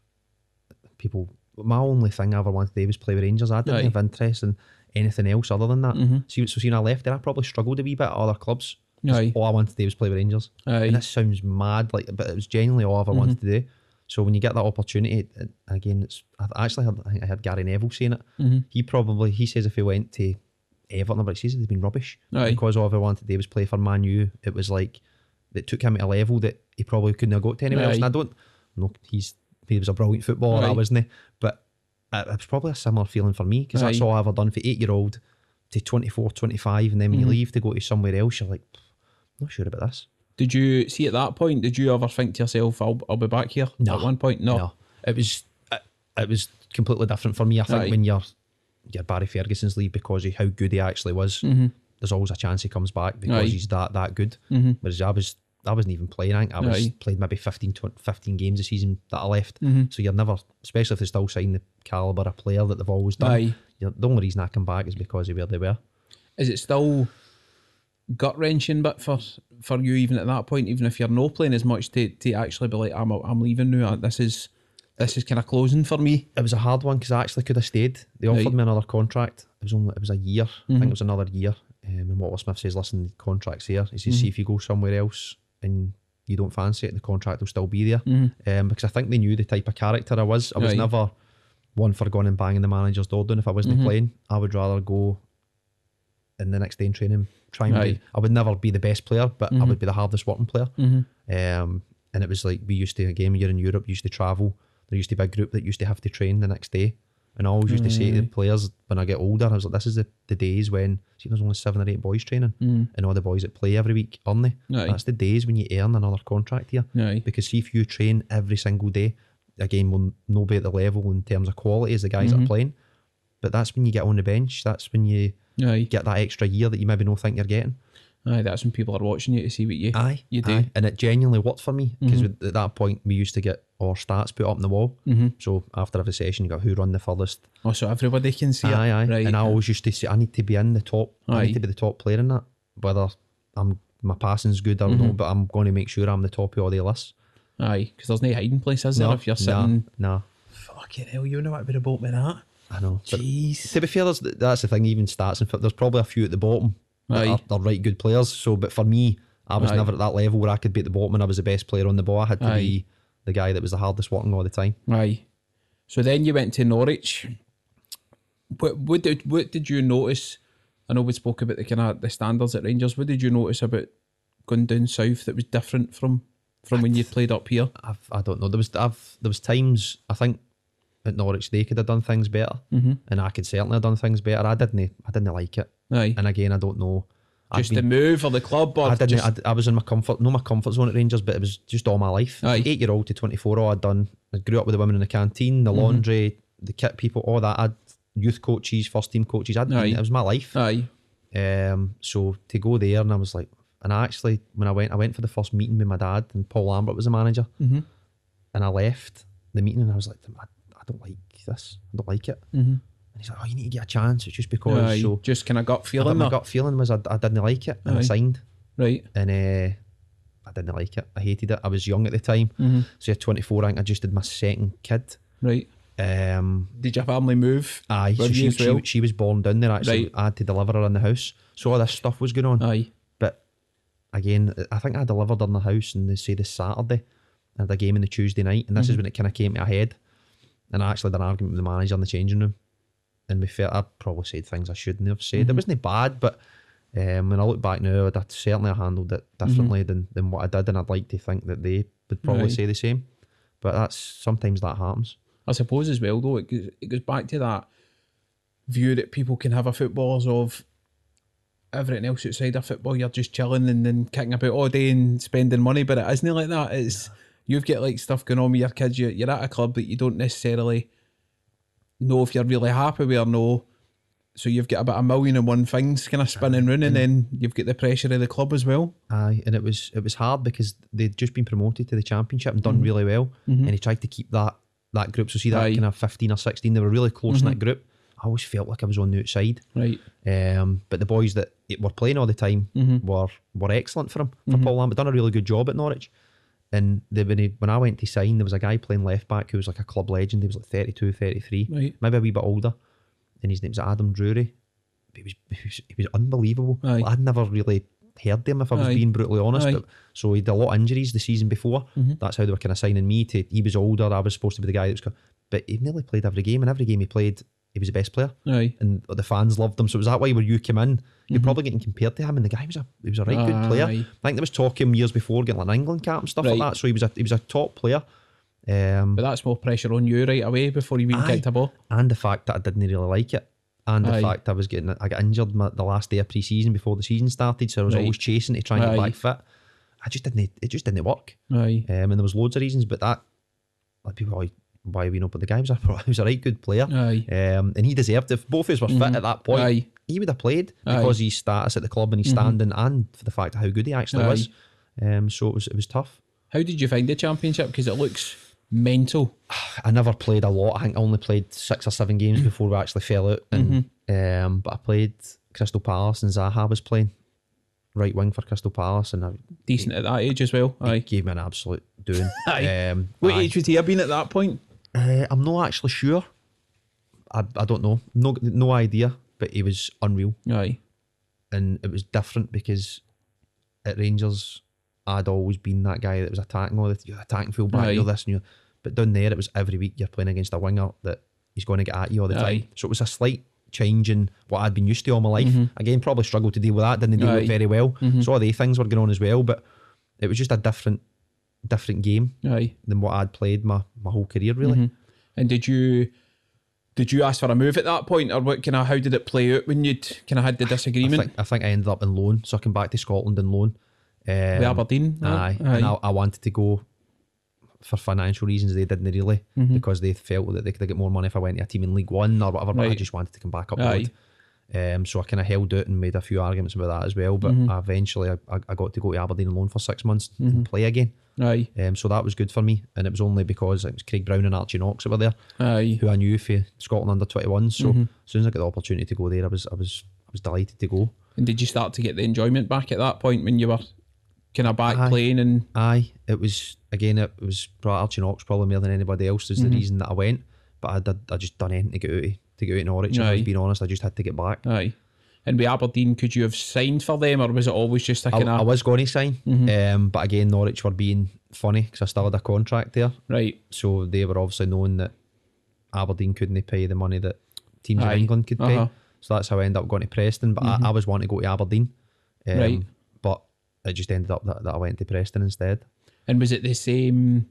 people. My only thing I ever wanted to do was play with Rangers. I didn't Aye. have interest in anything else other than that. Mhm. See, so seeing I left there, I probably struggled a wee bit at other clubs. 'Cause Aye. all I wanted to do was play with Rangers. Aye. And this sounds mad, like, but it was genuinely all I ever wanted to do. So when you get that opportunity, and again, it's I actually heard, I think I heard Gary Neville saying it. Mhm. He probably he says if he went to Everton, but he says they've been rubbish Aye. because all I ever wanted to do was play for Man U. It was like it took him at a level that he probably couldn't have got to anywhere else. Aye. And I don't know, he's he was a brilliant footballer, Aye. I wasn't he? But it, it was probably a similar feeling for me because that's Aye. all I ever done for eight year old to twenty-four, twenty-five, and then when Mhm. you leave to go to somewhere else, you're like, I'm not sure about this. Did you see at that point? Did you ever think to yourself, "I'll I'll be back here"? No. At one point, no. No, it was it, it was completely different for me. I think Aye. when you're you're Barry Ferguson's leave because of how good he actually was, Mhm. there's always a chance he comes back because Aye. he's that that good. Mhm. Whereas I was I wasn't even playing. I think I was Aye. played maybe fifteen, twenty, fifteen games a season that I left. Mhm. So you're never, especially if they still sign the calibre of player that they've always done. Aye. You're, the only reason I come back is because of where they were. Is it still gut wrenching, but for for you even at that point, even if you're not playing as much, to to actually be like, I'm I'm leaving now. This is this is kind of closing for me? It was a hard one because I actually could have stayed. They offered Right. me another contract. It was only it was a year. Mm-hmm. I think it was another year. Um, and Walter Smith says, "Listen, the contract's here." He says, Mm-hmm. "See if you go somewhere else and you don't fancy it, the contract will still be there." Mm-hmm. Um, because I think they knew the type of character I was. I was Right. never one for going and banging the manager's door down if I wasn't Mhm. playing. I would rather go in the next day in training, try and Right. be, I would never be the best player, but I Mhm. would be the hardest working player. Mm-hmm. Um, and it was like, we used to, again, when you're in Europe, you used to travel. There used to be a group that used to have to train the next day. And I always used to say to the Right. players when I get older, I was like, this is the, the days when, see, there's only seven or eight boys training, Mm-hmm. and all the boys that play every week, aren't they? Aye. That's the days when you earn another contract here. Aye. Because see, if you train every single day, again, we'll no be at the level in terms of quality as the guys that Mhm. are playing. But that's when you get on the bench. That's when you Aye. get that extra year that you maybe don't think you're getting. Aye, that's when people are watching you to see what you Aye, you do. aye. And it genuinely worked for me because Mhm. at that point we used to get our stats put up on the wall. Mm-hmm. So after every session, you got who run the furthest. Oh, so everybody can see Aye, it. aye. Right. And I always used to say, I need to be in the top. I Aye. need to be the top player in that. Whether I'm my passing's good or Mhm. not, but I'm going to make sure I'm the top of all the lists. Aye, because there's no hiding place, is there? No, If you're nah, sitting, nah. fucking hell, you know what would have bought me that. I know. But Jeez. to be fair, there's, that's the thing. Even stats and fit, there's probably a few at the bottom that Aye. are, are right good players. So, but for me, I was Aye. never at that level where I could be at the bottom and I was the best player on the ball. I had to Aye. be the guy that was the hardest working all the time. Aye. So then you went to Norwich. What what did what did you notice? I know we spoke about the kind of the standards at Rangers. What did you notice about going down south that was different from from when you played up here? I've, I don't know. There was I've, there was times I think at Norwich they could have done things better, Mm-hmm. and I could certainly have done things better. I didn't. I didn't like it. Aye. And again, I don't know. I'd Just been- the move or the club or I didn't. just, I, I was in my comfort, no, my comfort zone at Rangers, but it was just all my life. Aye. Eight year old to twenty four, all I'd done. I grew up with the women in the canteen, the Mhm. laundry, the kit people, all that. I'd youth coaches, first team coaches. I'd Aye. been, it was my life. Aye. Um, so to go there, and I was like, and I actually, when I went, I went for the first meeting with my dad, and Paul Lambert was the manager, Mm-hmm. and I left the meeting, and I was like, I, I don't like this. I don't like it. Mm-hmm. And he's like, oh, you need to get a chance. It's just because. Aye. So Just kind of gut I feeling got my that. gut feeling was I, I didn't like it, and I Aye. signed. Right. And uh, I didn't like it. I hated it. I was young at the time. Mm-hmm. So at twenty-four, I think I just did my second kid. Right. Um, Did your family move? aye, so With you she, as well? she, she was born down there actually. Right. I had to deliver her in the house. So all this stuff was going on. Aye. But again, I think I delivered her in the house and they say the Saturday. I had a game on the Tuesday night, and this is Mhm. when it kind of came to a head. And I actually had an argument with the manager in the changing room. And we felt I probably said things I shouldn't have said. Mhm. It wasn't bad, but um, when I look back now, I'd I'd certainly have handled it differently than, than what I did, and I'd like to think that they would probably Right. say the same. But that's sometimes that happens. I suppose as well though, it goes, it goes back to that view that people can have of footballers of everything else outside of football. You're just chilling and then kicking about all day and spending money, but it isn't like that. It's you've got like stuff going on with your kids. You, you're at a club that you don't necessarily know if you're really happy with or no. So you've got about a million and one things kind of spinning round, and then you've got the pressure of the club as well. Aye, and it was it was hard because they'd just been promoted to the championship and done Mhm. really well, Mhm. and he tried to keep that that group. So see that Aye. kind of fifteen or sixteen, they were really close Mhm. knit group. I always felt like I was on the outside. Right. Um, but the boys that were playing all the time Mm-hmm. were were excellent for him. For Mhm. Paul Lambert, done a really good job at Norwich. And they, when, he, when I went to sign, there was a guy playing left back who was like a club legend. He was like thirty-two, thirty-three, Right. maybe a wee bit older. And his name was Adam Drury. He was he was, he was unbelievable. Aye. Like, I'd never really heard him if I was Aye. being brutally honest. Aye. But, so he had a lot of injuries the season before. Mhm. That's how they were kind of signing me. To he was older. I was supposed to be the guy that was. co- But he nearly played every game, and every game he played, he was the best player. Aye. And the fans loved him. So it was that way where you came in, you're Mhm. probably getting compared to him, and the guy was a he was a right good player. Aye. I think there was talk of him years before getting like an England cap and stuff Right. like that. So he was a he was a top player. Um, But that's more pressure on you right away before you even Aye. kicked a ball. and the fact that I didn't really like it, and the Aye. fact I was getting I got injured my, the last day of pre-season before the season started, so I was Right. always chasing to try and Aye. get back fit. I just didn't. It just didn't work. Aye. Um, and there was loads of reasons, but that like people were like, why we know, but the guy was a he was a right good player. Aye. Um, and he deserved, if both of us were Mhm. fit at that point, Aye. he would have played Aye. because his status at the club and his Mhm. standing, and for the fact of how good he actually Aye. was. Um, so it was it was tough. How did you find the championship? Because it looks mental. I never played a lot. I think I only played six or seven games before we actually fell out. And um, but I played Crystal Palace, and Zaha was playing right wing for Crystal Palace, and I, Decent at that age as well. he Aye. gave me an absolute doing. Aye. Um, What aye. age would he have been at that point? Uh, I'm not actually sure. I, I don't know. No no idea. But he was unreal. Aye. And it was different because at Rangers, I'd always been that guy that was attacking all the you're attacking full back, you're this and you. But down there, it was every week you're playing against a winger that he's going to get at you all the Aye. time. So it was a slight change in what I'd been used to all my life. Mm-hmm. Again, probably struggled to deal with that. Didn't deal with Aye. it very well. Mm-hmm. So all the things were going on as well. But it was just a different, different game Aye. than what I'd played my my whole career really. Mm-hmm. And did you did you ask for a move at that point, or what kind of how did it play out when you'd kind of had the I disagreement? think I think I ended up in loan, so I came back to Scotland in loan. Um, With Aberdeen, Aye, aye. and I, I wanted to go for financial reasons. They didn't really Mm-hmm. because they felt that they could get more money if I went to a team in League One or whatever. But I Right. just wanted to come back up Aye. the road. Um, so I kind of held out and made a few arguments about that as well. But Mm-hmm. eventually, I, I I got to go to Aberdeen on loan for six months and play again. Aye, Um, so that was good for me, and it was only because it was Craig Brown and Archie Knox that were there, aye. who I knew for Scotland under twenty-one. So Mm-hmm. as soon as I got the opportunity to go there, I was I was I was delighted to go. And did you start to get the enjoyment back at that point when you were kind of back Aye. playing? And Aye, it was again. It was probably Archie Knox probably more than anybody else is Mm-hmm. the reason that I went. But I did, I just done anything to get out of, to get out in Norwich. If I Aye. was being honest, I just had to get back. aye. And with Aberdeen, could you have signed for them, or was it always just a I, kind I of was going to sign, Mm-hmm. um, but again, Norwich were being funny because I still had a contract there, right? so they were obviously knowing that Aberdeen couldn't pay the money that teams Aye. in England could pay. Uh-huh. So that's how I ended up going to Preston. But I, I was wanting to go to Aberdeen, um, Right. but it just ended up that, that I went to Preston instead. And was it the same?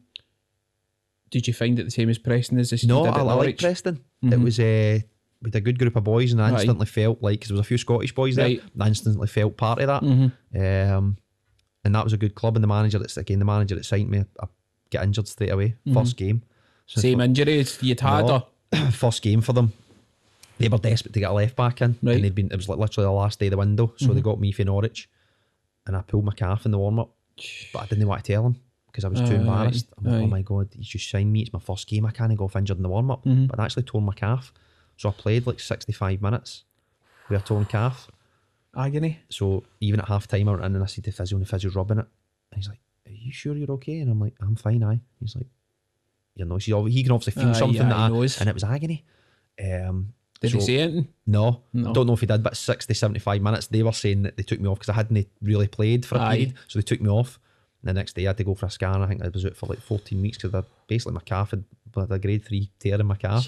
Did you find it the same as Preston as this? No, you did I, at I like Norwich? Preston. It was uh, with a good group of boys, and I Aye. instantly felt like, because there was a few Scottish boys there, Right. and I instantly felt part of that. Um, and that was a good club. And the manager that's again the manager that signed me, I get injured straight away. First game, so Same injuries you'd had, No. or first game for them. They were desperate to get a left back in, Right. and they'd been. It was like literally the last day of the window, so they got me for Norwich, and I pulled my calf in the warm up, but I didn't want to tell him because I was too Aye, embarrassed. I'm like, aye. oh my god, he's just signed me. It's my first game. I can't go off injured in the warm up, but I actually tore my calf, so I played like sixty-five minutes with a torn calf. agony? So even at half time, I went in and I said to physio, and the physio's rubbing it, and he's like, "Are you sure you're okay?" And I'm like, "I'm fine, aye." He's like, "You know, he he can obviously feel Aye, something yeah, that he I, knows. and it was agony." Um, Did so, he say anything? No, No. don't know if he did, but sixty, seventy-five minutes, they were saying that they took me off because I hadn't really played for a Aye. period, so they took me off. And the next day I had to go for a scan. I think I was out for like fourteen weeks because basically my calf had, had a grade three tear in my calf.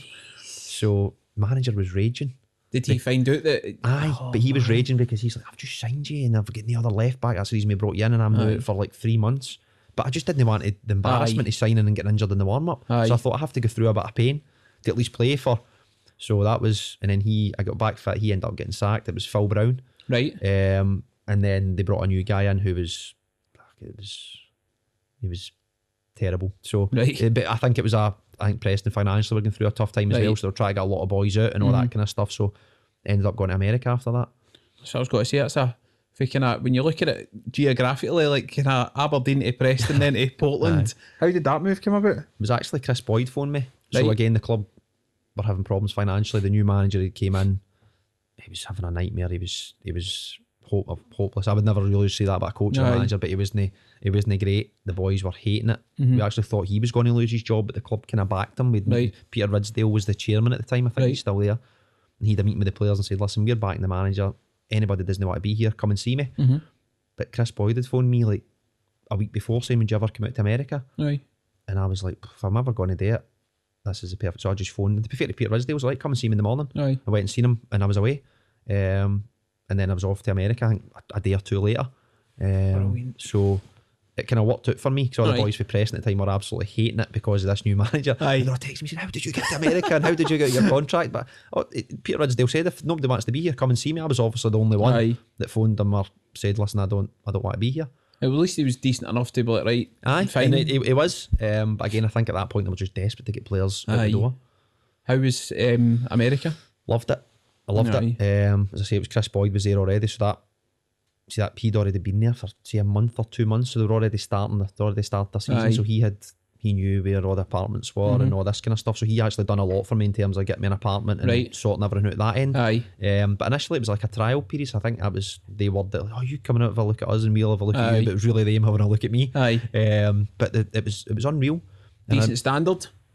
So manager was raging. Did he find out that? Aye, Oh, but he was man. raging because he's like, "I've just signed you and I've got the other left back. That's the reason we brought you in, and I'm now Aye. out for like three months." But I just didn't want it, the embarrassment Aye. of signing and getting injured in the warm up. Aye. So I thought I have to go through a bit of pain to at least play for. So that was, and then he, I got back fit. He ended up getting sacked. It was Phil Brown, Right. um, and then they brought a new guy in who was, it was, he was terrible. So, Right. eh, but I think it was a, I think Preston financially were going through a tough time as Right. well. So they were trying to get a lot of boys out and all that kind of stuff. So ended up going to America after that. So I was going to say, it's a, if you kind of, when you look at it geographically, like kind of Aberdeen to Preston, then to Portland. How did that move come about? It was actually Chris Boyd phoned me. So Right. again, the club were having problems financially. The new manager who came in, he was having a nightmare. He was he was hope, hopeless. I would never really say that about a coach or a Aye. manager, but he wasn't he wasn't great. The boys were hating it. Mm-hmm. We actually thought he was going to lose his job, but the club kind of backed him. We'd Right. Peter Ridsdale was the chairman at the time. I think Right. he's still there. And he had a meeting with the players and said, "Listen, we're backing the manager. Anybody that doesn't want to be here, come and see me." Mm-hmm. But Chris Boyd had phoned me like a week before saying, "Would you ever come out to America?" Aye. And I was like, if I'm ever going to do it, this is the perfect. So I just phoned. To be fair to Peter Ridsdale, was like, "Come and see me in the morning." Aye. I went and seen him, and I was away. Um, and then I was off to America, I think a, a day or two later. Um, Brilliant. so it kind of worked out for me because all the Aye. boys for Preston at the time were absolutely hating it because of this new manager. Aye. And they were texting me saying, "How did you get to America? And how did you get your contract?" But oh, it, Peter Ridsdale said, "If nobody wants to be here, come and see me." I was obviously the only one Aye. that phoned him or said, "Listen, I don't, I don't want to be here." At least he was decent enough to be like, right, Aye, fine. and it, it, it was. Um, but again, I think at that point they were just desperate to get players out Aye. the door. How was um, America? Loved it. I loved Aye. it. Um, as I say, it was Chris Boyd was there already, so that see that he'd already been there for say a month or two months, so they were already starting. They already started the season, Aye. so he had he knew where all the apartments were and all this kind of stuff. So he actually done a lot for me in terms of getting me an apartment and Right. sorting everything out at that end. Aye. Um, but initially it was like a trial period. So I think that was they were that, "Oh, you coming out have a look at us and we'll have a look at Aye. you," but it was really them having a look at me. Aye. Um, but the, it was it was unreal. And I- Decent standard.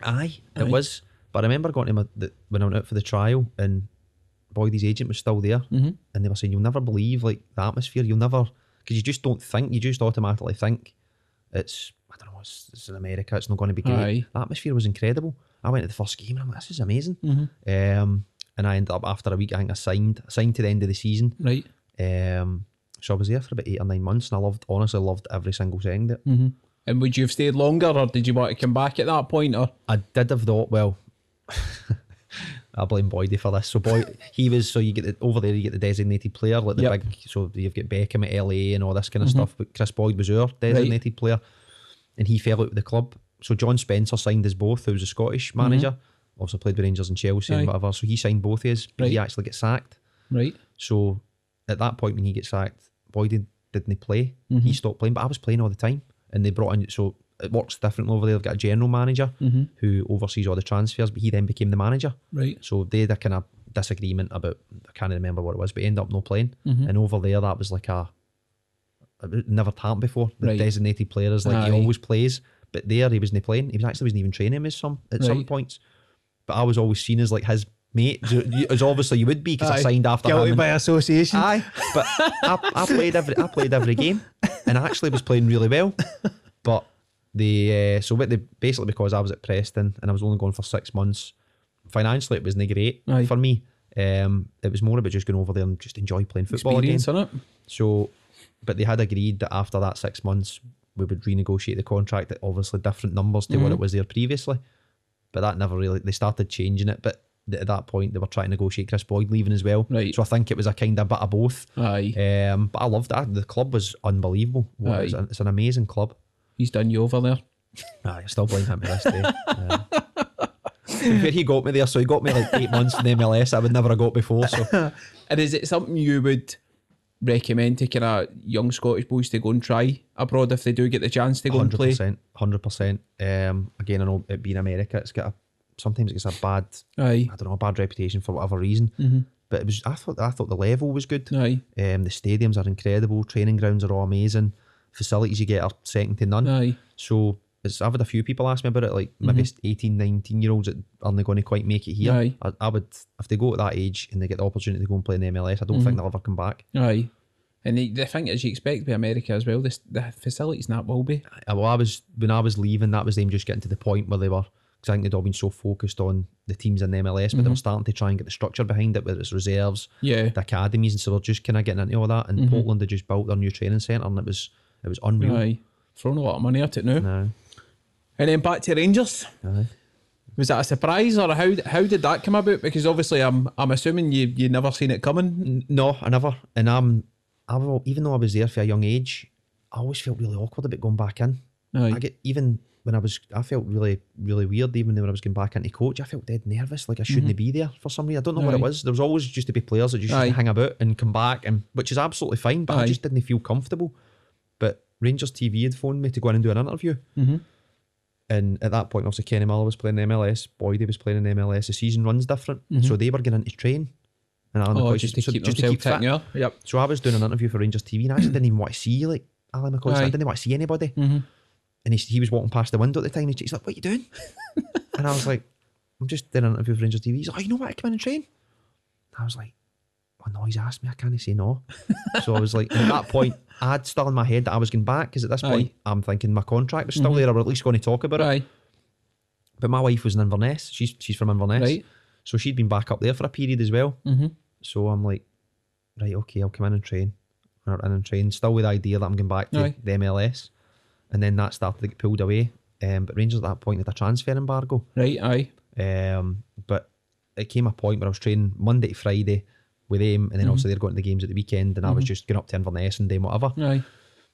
Aye, it Aye. was. But I remember going to my, the, when I went out for the trial and Boydie's agent was still there, mm-hmm. and they were saying, you'll never believe like the atmosphere, you'll never, because you just don't think, you just automatically think it's, I don't know, it's, it's in America, it's not going to be great. Aye. The atmosphere was incredible. I went to the first game and I'm like, this is amazing. Mm-hmm. Um, and I ended up, after a week, I think I signed, I signed to the end of the season. Right. Um, so I was there for about eight or nine months and I loved, honestly loved every single second of it. Mm-hmm. And would you have stayed longer, or did you want to come back at that point? Or I did have thought, well, I blame Boydie for this. So Boyd, he was, so you get the, over there, you get the designated player, like the Yep. big, so you've got Beckham at L A and all this kind of Mm-hmm. stuff. But Chris Boyd was our designated player, and he fell out with the club. So John Spencer signed us both, who was a Scottish manager, also played with Rangers and Chelsea Aye. and whatever. So he signed both of us, but he Right. actually gets sacked. right. So at that point when he gets sacked, Boydie didn't play. Mm-hmm. He stopped playing, but I was playing all the time, and they brought in. So it works differently over there. They've got a general manager Mm-hmm. who oversees all the transfers, but he then became the manager. Right. So they had a kind of disagreement about, I can't remember what it was, but he ended up no playing. Mm-hmm. And over there, that was like a, it never happened before. The Right. designated player is like, Aye. he always plays, but there he wasn't playing. He was actually wasn't even training with some at some Right. points. But I was always seen as like his mate, so you- as obviously you would be, because I Aye. signed after Guilty him. by association. Aye, but I, I played every I played every game, and I actually was playing really well. But the uh, so what they basically, because I was at Preston and I was only going for six months, financially it wasn't great Aye. for me. Um, it was more about just going over there and just enjoy playing football Experience, again. innit? So, but they had agreed that after that six months we would renegotiate the contract at obviously different numbers to Mm-hmm. what it was there previously. But that never really, they started changing it. But th- at that point they were trying to negotiate Chris Boyd leaving as well. Right. So I think it was a kind of bit of both. Aye. Um, but I loved that. The club was unbelievable. What- Aye. It's, an, it's an amazing club. He's done you over there. Aye, I still blame him to this day. Um, to be fair, he got me there, so he got me like eight months in the M L S I would never have got before. So And is it something you would recommend to kind of young Scottish boys to go and try abroad if they do get the chance to go and hundred play? percent, hundred percent. Um, again, I know it being America, it's got a sometimes it gets a bad, Aye. I don't know, a bad reputation for whatever reason. Mm-hmm. But it was, I thought, I thought the level was good. Aye. Um, the stadiums are incredible. Training grounds are all amazing. Facilities you get are second to none. Aye. So it's, I've had a few people ask me about it, like maybe eighteen, nineteen year olds that aren't going to quite make it here. Aye. I, I would, if they go at that age and they get the opportunity to go and play in the M L S, I don't think they'll ever come back. Aye. And the, the thing is, you expect with America as well, this, the facilities and that will be. I, well, I was, when I was leaving, that was them just getting to the point where they were, because I think they'd all been so focused on the teams in the M L S, but they were starting to try and get the structure behind it, whether it's reserves, Yeah. the academies, and so they're just kind of getting into all that. And Portland had just built their new training centre, and it was it was unreal. Aye. Throwing a lot of money at it now. No, And then back to Rangers. aye. Was that a surprise, or how how did that come about? Because obviously I'm I'm assuming you you never seen it coming. N- No, I never. And I'm, I've, al- even though I was there for a young age, I always felt really awkward about going back in. Aye. I get, even when I was, I felt really, really weird. Even when I was going back into coach, I felt dead nervous, like I shouldn't be there for some reason. I don't know what Aye. it was. There was always just to be players that just Aye. used to hang about and come back, and which is absolutely fine. But Aye. I just didn't feel comfortable. But Rangers T V had phoned me to go in and do an interview. Mm-hmm. And at that point, obviously, Kenny Miller was playing the M L S, Boydie was playing in the M L S. The season runs different, so they were getting into train. And Alan Oh, McCoy just to so keep just to themselves keep fit. ticking up. Yep. So I was doing an interview for Rangers T V, and I actually didn't even want to see like Alan McCoy. Aye. I didn't want to see anybody. Mm-hmm. And he, he was walking past the window at the time, and he's like, "What are you doing?" And I was like, "I'm just doing an interview for Rangers T V." He's like, "Oh, you know what? I come in and train." I was like, "Oh no, he's asked me. I can't say no." So I was like, at that point, I had still in my head that I was going back, because at this point, Aye. I'm thinking my contract was still there. I were at least going to talk about it. Aye. But my wife was in Inverness. She's she's from Inverness, Right. so she'd been back up there for a period as well. Mm-hmm. So I'm like, right, okay, I'll come in and train. I went in and train, still with the idea that I'm going back to Aye. the M L S. And then that started to get pulled away. Um, but Rangers at that point had a transfer embargo. Right. Aye. Um, but it came a point where I was training Monday to Friday with them, and then also they're going to the games at the weekend, and I was just going up to Inverness and doing whatever. Aye.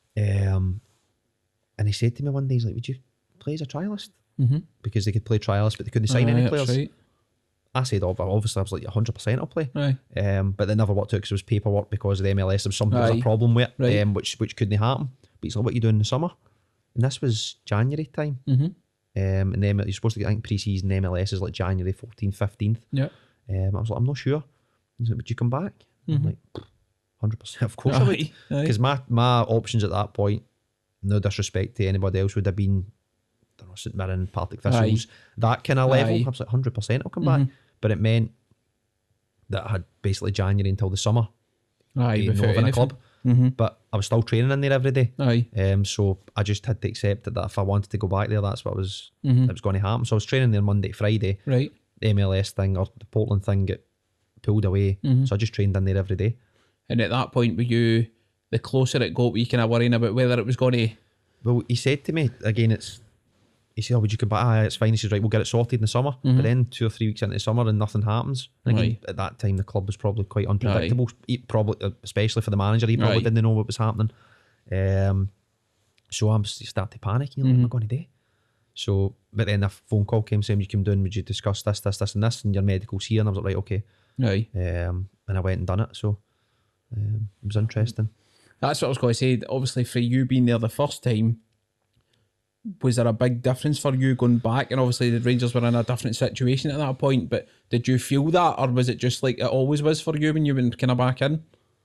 Um, and he said to me one day, he's like, "Would you play as a trialist?" Mm-hmm. Because they could play trialists, but they couldn't sign Aye, any that's players. right. I said, "Oh, obviously, I was like, one hundred percent I'll play." Aye. Um, but they never worked out because it was paperwork, because of the M L S. There was something, there was Aye. a problem with it, Right. um, which which couldn't happen. But he's like, "What are you doing in the summer?" And this was January time. Mm-hmm. Um, and then you're supposed to get, I think, pre-season M L S is like January fourteenth, fifteenth. Yeah. Um, I was like, "I'm not sure." He's like, "Would you come back?" I'm Mhm. like, one hundred percent, of course I would. Aye. Because my, my options at that point, no disrespect to anybody else, would have been don't know, St Mirren, Partick Thistles, Aye. that kind of level. Aye. I was like, one hundred percent I'll come mm-hmm. back. But it meant that I had basically January until the summer. Aye, without in a club. Mm-hmm. But I was still training in there every day. Aye. Um, so I just had to accept that if I wanted to go back there, that's what was mm-hmm. it was going to happen. So I was training there Monday to Friday. Right. The M L S thing or the Portland thing got pulled away. Mm-hmm. So I just trained in there every day. And at that point, were you, the closer it got, were you kind of worrying about whether it was going to... Well, he said to me, again, it's, he said, oh, would you come back? Ah, it's fine. He says, right, we'll get it sorted in the summer. Mm-hmm. But then two or three weeks into the summer and nothing happens. And again, right. at that time, the club was probably quite unpredictable, he, probably especially for the manager. He probably right. didn't know what was happening. Um, so I started to panic. You know, mm-hmm. what am I going to do? So, but then a phone call came saying, you come down, would you discuss this, this, this and this, and your medical's here? And I was like, right, okay. Right. Um, and I went and done it. So um, it was interesting. That's what I was going to say. Obviously, for you being there the first time, was there a big difference for you going back? And obviously the Rangers were in a different situation at that point, but did you feel that, or was it just like it always was for you when you went kind of back in?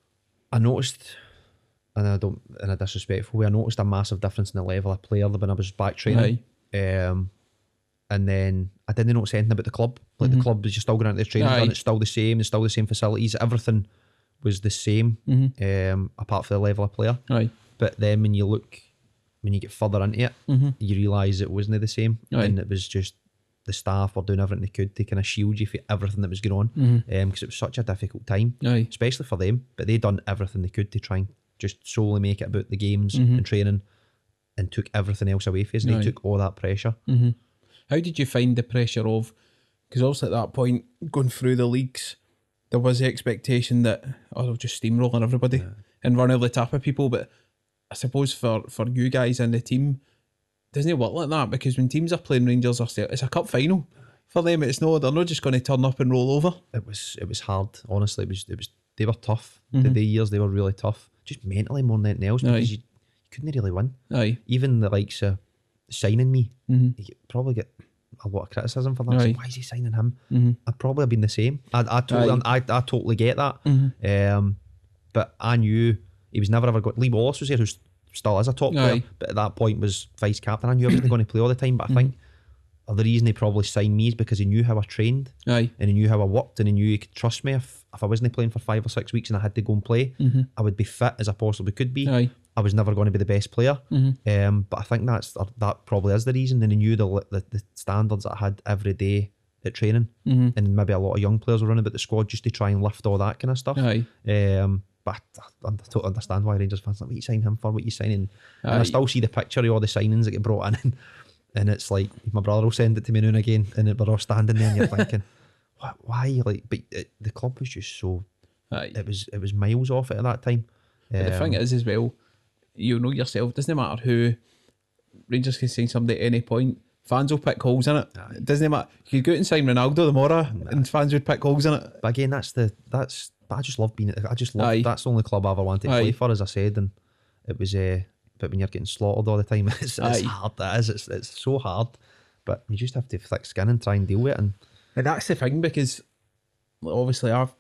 I noticed, and I don't, in a disrespectful way, I noticed a massive difference in the level of player when I was back training. Um, and then I didn't notice anything about the club. Like mm-hmm. the club was just still going out there training, done, it's still the same, it's still the same facilities, everything was the same, mm-hmm. um, apart from the level of player. Aye. But then when you look, when you get further into it, mm-hmm. you realise it wasn't the same. Aye. And it was just the staff were doing everything they could to kind of shield you for everything that was going on, because mm-hmm. um, it was such a difficult time, Aye. especially for them. But they done everything they could to try and just solely make it about the games mm-hmm. and training, and took everything else away from us. And they took all that pressure. Mm-hmm. How did you find the pressure of, because obviously at that point, going through the leagues, there was the expectation that, oh, they'll just steamroll on everybody yeah. and run over the top of people. But I suppose for, for you guys and the team, doesn't it work like that? Because when teams are playing Rangers or Celtic, it's a cup final for them. It's no, they're not just going to turn up and roll over. It was it was hard, honestly. It was it was they were tough. Mm-hmm. The day years they were really tough, just mentally more than anything else, because you, you couldn't really win. Aye. Even the likes of signing me, mm-hmm. you probably get a lot of criticism for that. Aye. So why is he signing him? Mm-hmm. I'd probably have been the same. I I totally I, I totally get that. Mm-hmm. Um, but I knew he was never ever going. Lee Wallace was here, who's still is a top player, Aye. but at that point was vice captain. I knew I wasn't going to play all the time, but I mm-hmm. think the reason he probably signed me is because he knew how I trained. Aye. And he knew how I worked, and he knew he could trust me. If, if I wasn't playing for five or six weeks and I had to go and play, mm-hmm. I would be fit as I possibly could be. Aye. I was never going to be the best player. Mm-hmm. Um, but I think that's that probably is the reason. And he knew the the, the standards that I had every day at training, mm-hmm. and maybe a lot of young players were running about the squad just to try and lift all that kind of stuff. Aye. Um, but I, I don't understand why Rangers fans are like, what are you signing him for? What are you signing? Aye. And I still see the picture of all the signings that get brought in, and, and it's like my brother will send it to me now and again, and we're all standing there, and you're thinking, what? Why? Like, but it, the club was just so. Aye. It was it was miles off it at that time. But um, the thing is, as well, you know yourself. It doesn't matter who. Rangers can sign somebody at any point. Fans will pick holes in it. Aye. It doesn't matter. You could go out and sign Ronaldo tomorrow, nah. and fans would pick holes in it. But again, that's the that's. But I just love being. I just love. Aye. That's the only club I ever wanted to Aye. play for, as I said, and it was. Uh, but when you're getting slaughtered all the time, it's, it's hard. That is. It's it's so hard. But you just have to thick skin and try and deal with it. And, and that's the thing, because obviously I've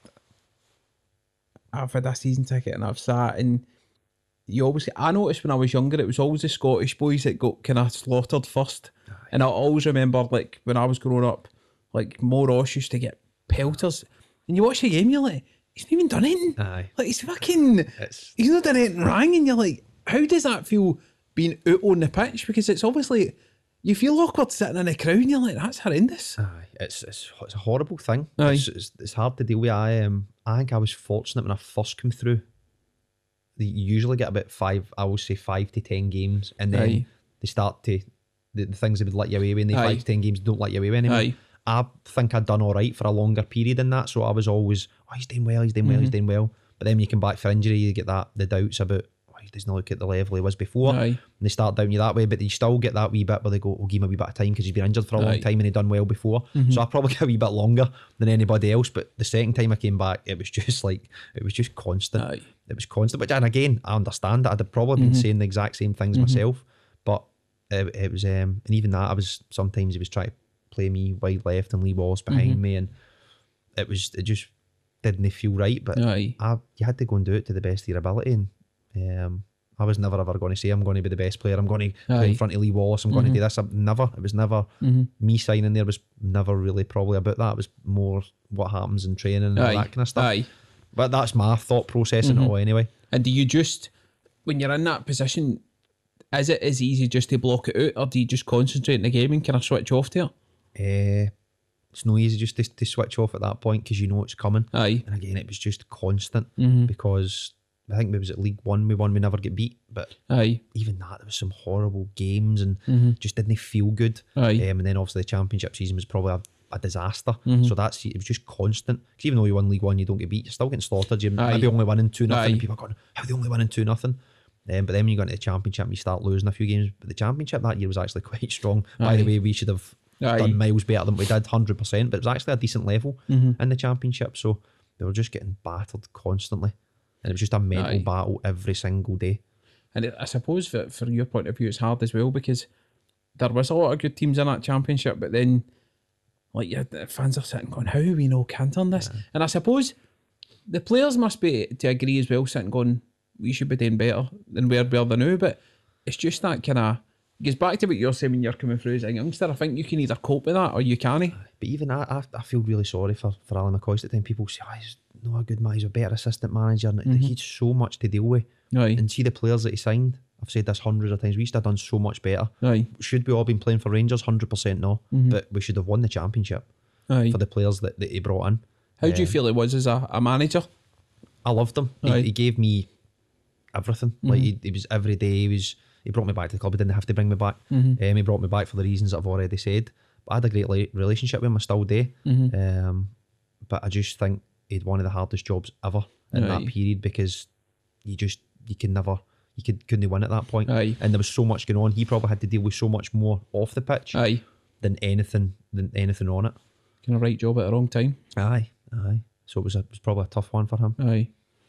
I've had a season ticket and I've sat, and you always. I noticed when I was younger, it was always the Scottish boys that got kind of slaughtered first. Aye. And I always remember, like, when I was growing up, like, Mo Ross used to get pelters, and you watch the game, you're like, he's not even done anything. Aye. Like, he's fucking, it's... he's not done anything wrong, and you're like, how does that feel being out on the pitch? Because it's obviously, you feel awkward sitting in a crowd, and you're like, that's horrendous. Aye, it's it's, it's a horrible thing. Aye. It's, it's, it's hard to deal with. I um, I think I was fortunate when I first came through. You usually get about five, I would say five to ten games, and then Aye. they start to, the, the things that would let you away with, and the Aye. five to ten games don't let you away with anymore. Aye. I think I'd done all right for a longer period in that, so I was always, oh, he's doing well, he's doing well, mm-hmm. he's doing well. But then when you come back for injury, you get that the doubts about, oh, he doesn't look at the level he was before. Aye. And they start down you that way, but you still get that wee bit where they go, we'll give him a wee bit of time because he's been injured for a Aye. long time and he done well before. Mm-hmm. So I probably got a wee bit longer than anybody else. But the second time I came back, it was just like, it was just constant. Aye. It was constant. But and again, I understand that I'd have probably been mm-hmm. saying the exact same things mm-hmm. myself. But it, it was, um, and even that, I was, sometimes he was trying to play me wide left and Lee Wallace behind mm-hmm. me, and it was, it just didn't feel right. But Aye. I, you had to go and do it to the best of your ability, and um, I was never ever going to say I'm going to be the best player, I'm going to play in front of Lee Wallace, I'm going mm-hmm. to do this. I'm never, it was never, mm-hmm. me signing there was never really probably about that. It was more what happens in training and Aye. all that kind of stuff. Aye. But that's my thought process mm-hmm. in it all anyway. And do you just, when you're in that position, is it as easy just to block it out, or do you just concentrate in the game and kind of switch off to it? Uh, it's no easy just to, to switch off at that point because you know it's coming. Aye. And again, it was just constant mm-hmm. because I think it was at League One we won, we never get beat. But Aye. even that, there was some horrible games and mm-hmm. just didn't feel good. Aye. Um, and then obviously the Championship season was probably a, a disaster. Mm-hmm. So that's it was just constant. Because even though you won League One, you don't get beat, you're still getting slaughtered. You're Aye. maybe only winning two nothing. Aye. People are going, how are they only winning two nothing? Um, but then when you go into the Championship, you start losing a few games. But the Championship that year was actually quite strong. Aye. By the way, we should have Aye. done miles better than we did, one hundred percent. But it was actually a decent level mm-hmm. in the Championship. So they were just getting battered constantly. And it was just a mental Aye. battle every single day. And it, I suppose for, for your point of view, it's hard as well because there was a lot of good teams in that Championship, but then like yeah, the fans are sitting going, how are we no counting this? Yeah. And I suppose the players must be to agree as well, sitting going, we should be doing better than where we are now. But it's just that kind of, it gets back to what you're saying when you're coming through as a youngster. I think you can either cope with that or you can't. But even I, I, I feel really sorry for, for Alan McCoist at the time. People say, oh, he's not a good man, he's a better assistant manager. And mm-hmm. he's so much to deal with. Aye. And see the players that he signed, I've said this hundreds of times, we should have done so much better. Aye. Should we all been playing for Rangers? one hundred percent no. Mm-hmm. But we should have won the Championship. Aye. For the players that, that he brought in. How um, do you feel he was as a, a manager? I loved him. He, he gave me everything. Mm-hmm. Like he, he was every day. He was. He brought me back to the club. He didn't have to bring me back. Mm-hmm. Um, he brought me back for the reasons that I've already said. But I had a great li- relationship with him. I still do. Mm-hmm. Um, but I just think he had one of the hardest jobs ever in Aye. that period because you just you can never you could couldn't win at that point. Aye. And there was so much going on. He probably had to deal with so much more off the pitch. Aye. than anything than anything on it. Kind of right job at the wrong time. Aye, aye. So it was a, it was probably a tough one for him. Aye.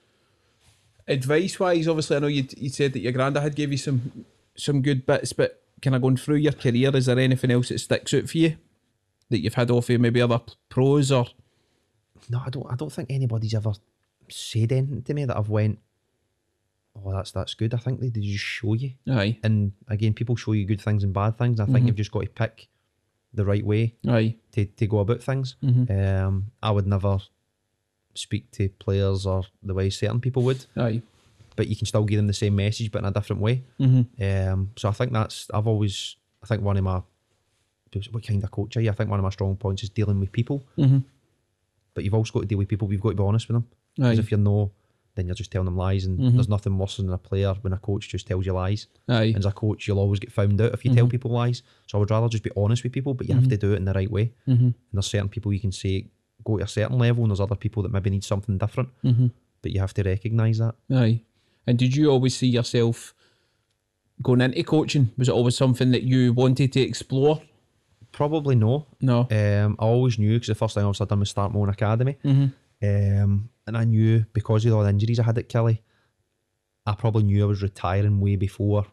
Advice wise, obviously, I know you you said that your granddad had gave you some some good bits, but kind of going through your career, is there anything else that sticks out for you that you've had off of maybe other pros or? No, I don't. I don't think anybody's ever said anything to me that I've went, oh, that's that's good. I think they, they just show you. Aye. And again, people show you good things and bad things. I think mm-hmm. you've just got to pick the right way. Aye. To to go about things. Mm-hmm. Um, I would never speak to players or the way certain people would. Aye. But you can still give them the same message, but in a different way. Mm-hmm. Um, so I think that's, I've always, I think one of my, what kind of coach are you? I think one of my strong points is dealing with people. Mm-hmm. But you've also got to deal with people, you've got to be honest with them. Because if you're no, then you're just telling them lies, and mm-hmm. there's nothing worse than a player when a coach just tells you lies. Aye. And as a coach, you'll always get found out if you mm-hmm. tell people lies. So I would rather just be honest with people, but you mm-hmm. have to do it in the right way. Mm-hmm. And there's certain people you can say, go to a certain level, and there's other people that maybe need something different. Mm-hmm. But you have to recognise that. Aye. And did you always see yourself going into coaching? Was it always something that you wanted to explore? Probably no. No. Um, I always knew, because the first thing I done was start my own academy. Mm-hmm. Um, and I knew, because of all the injuries I had at Killie, I probably knew I was retiring way before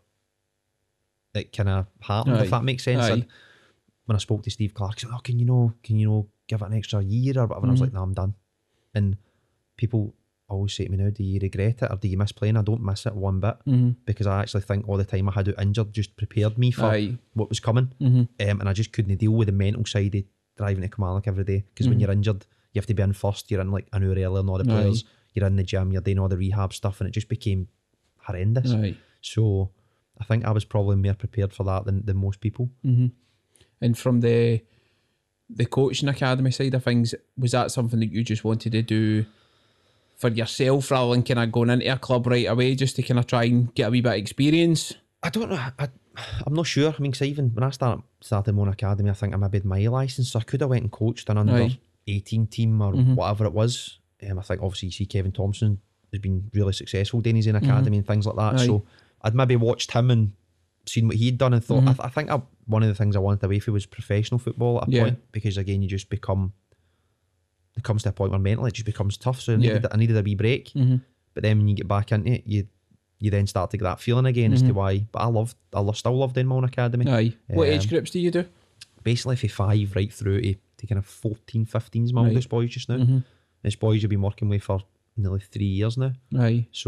it kind of happened, Aye. if that makes sense. And when I spoke to Steve Clark, he said, oh, can you know, can you know, give it an extra year or whatever? Mm-hmm. And I was like, no, I'm done. And people always say to me now, do you regret it or do you miss playing? I don't miss it one bit, mm-hmm. because I actually think all the time I had it injured just prepared me for Aye. what was coming. Mm-hmm. Um, and I just couldn't deal with the mental side of driving to Kilmarnock every day, because mm-hmm. when you're injured, you have to be in first, you're in like an hour earlier than all the players, Aye. You're in the gym, you're doing all the rehab stuff, and it just became horrendous. Aye. So I think I was probably more prepared for that than, than most people. Mm-hmm. And from the the coaching academy side of things, was that something that you just wanted to do for yourself rather than kind of going into a club right away just to kind of try and get a wee bit of experience? I don't know. I, I'm not sure. I mean, cause even when I started, started my own academy, I think I maybe had my licence, so I could have went and coached an under Aye. eighteen team or mm-hmm. whatever it was. Um, I think obviously you see Kevin Thompson has been really successful doing his own academy mm-hmm. and things like that. Aye. So I'd maybe watched him and seen what he'd done and thought, mm-hmm. I, th- I think I, one of the things I wanted away from was professional football at a yeah. point, because again, you just become, it comes to a point where mentally it just becomes tough. So I needed, yeah. I needed a wee break. Mm-hmm. But then when you get back into it, you you then start to get that feeling again mm-hmm. as to why. But I loved, I lo- still loved doing my own academy. Aye. What um, age groups do you do? Basically from five right through to, to kind of fourteen, fifteen is my right. oldest boys just now. Mm-hmm. This boys you've been working with for nearly three years now. Aye. So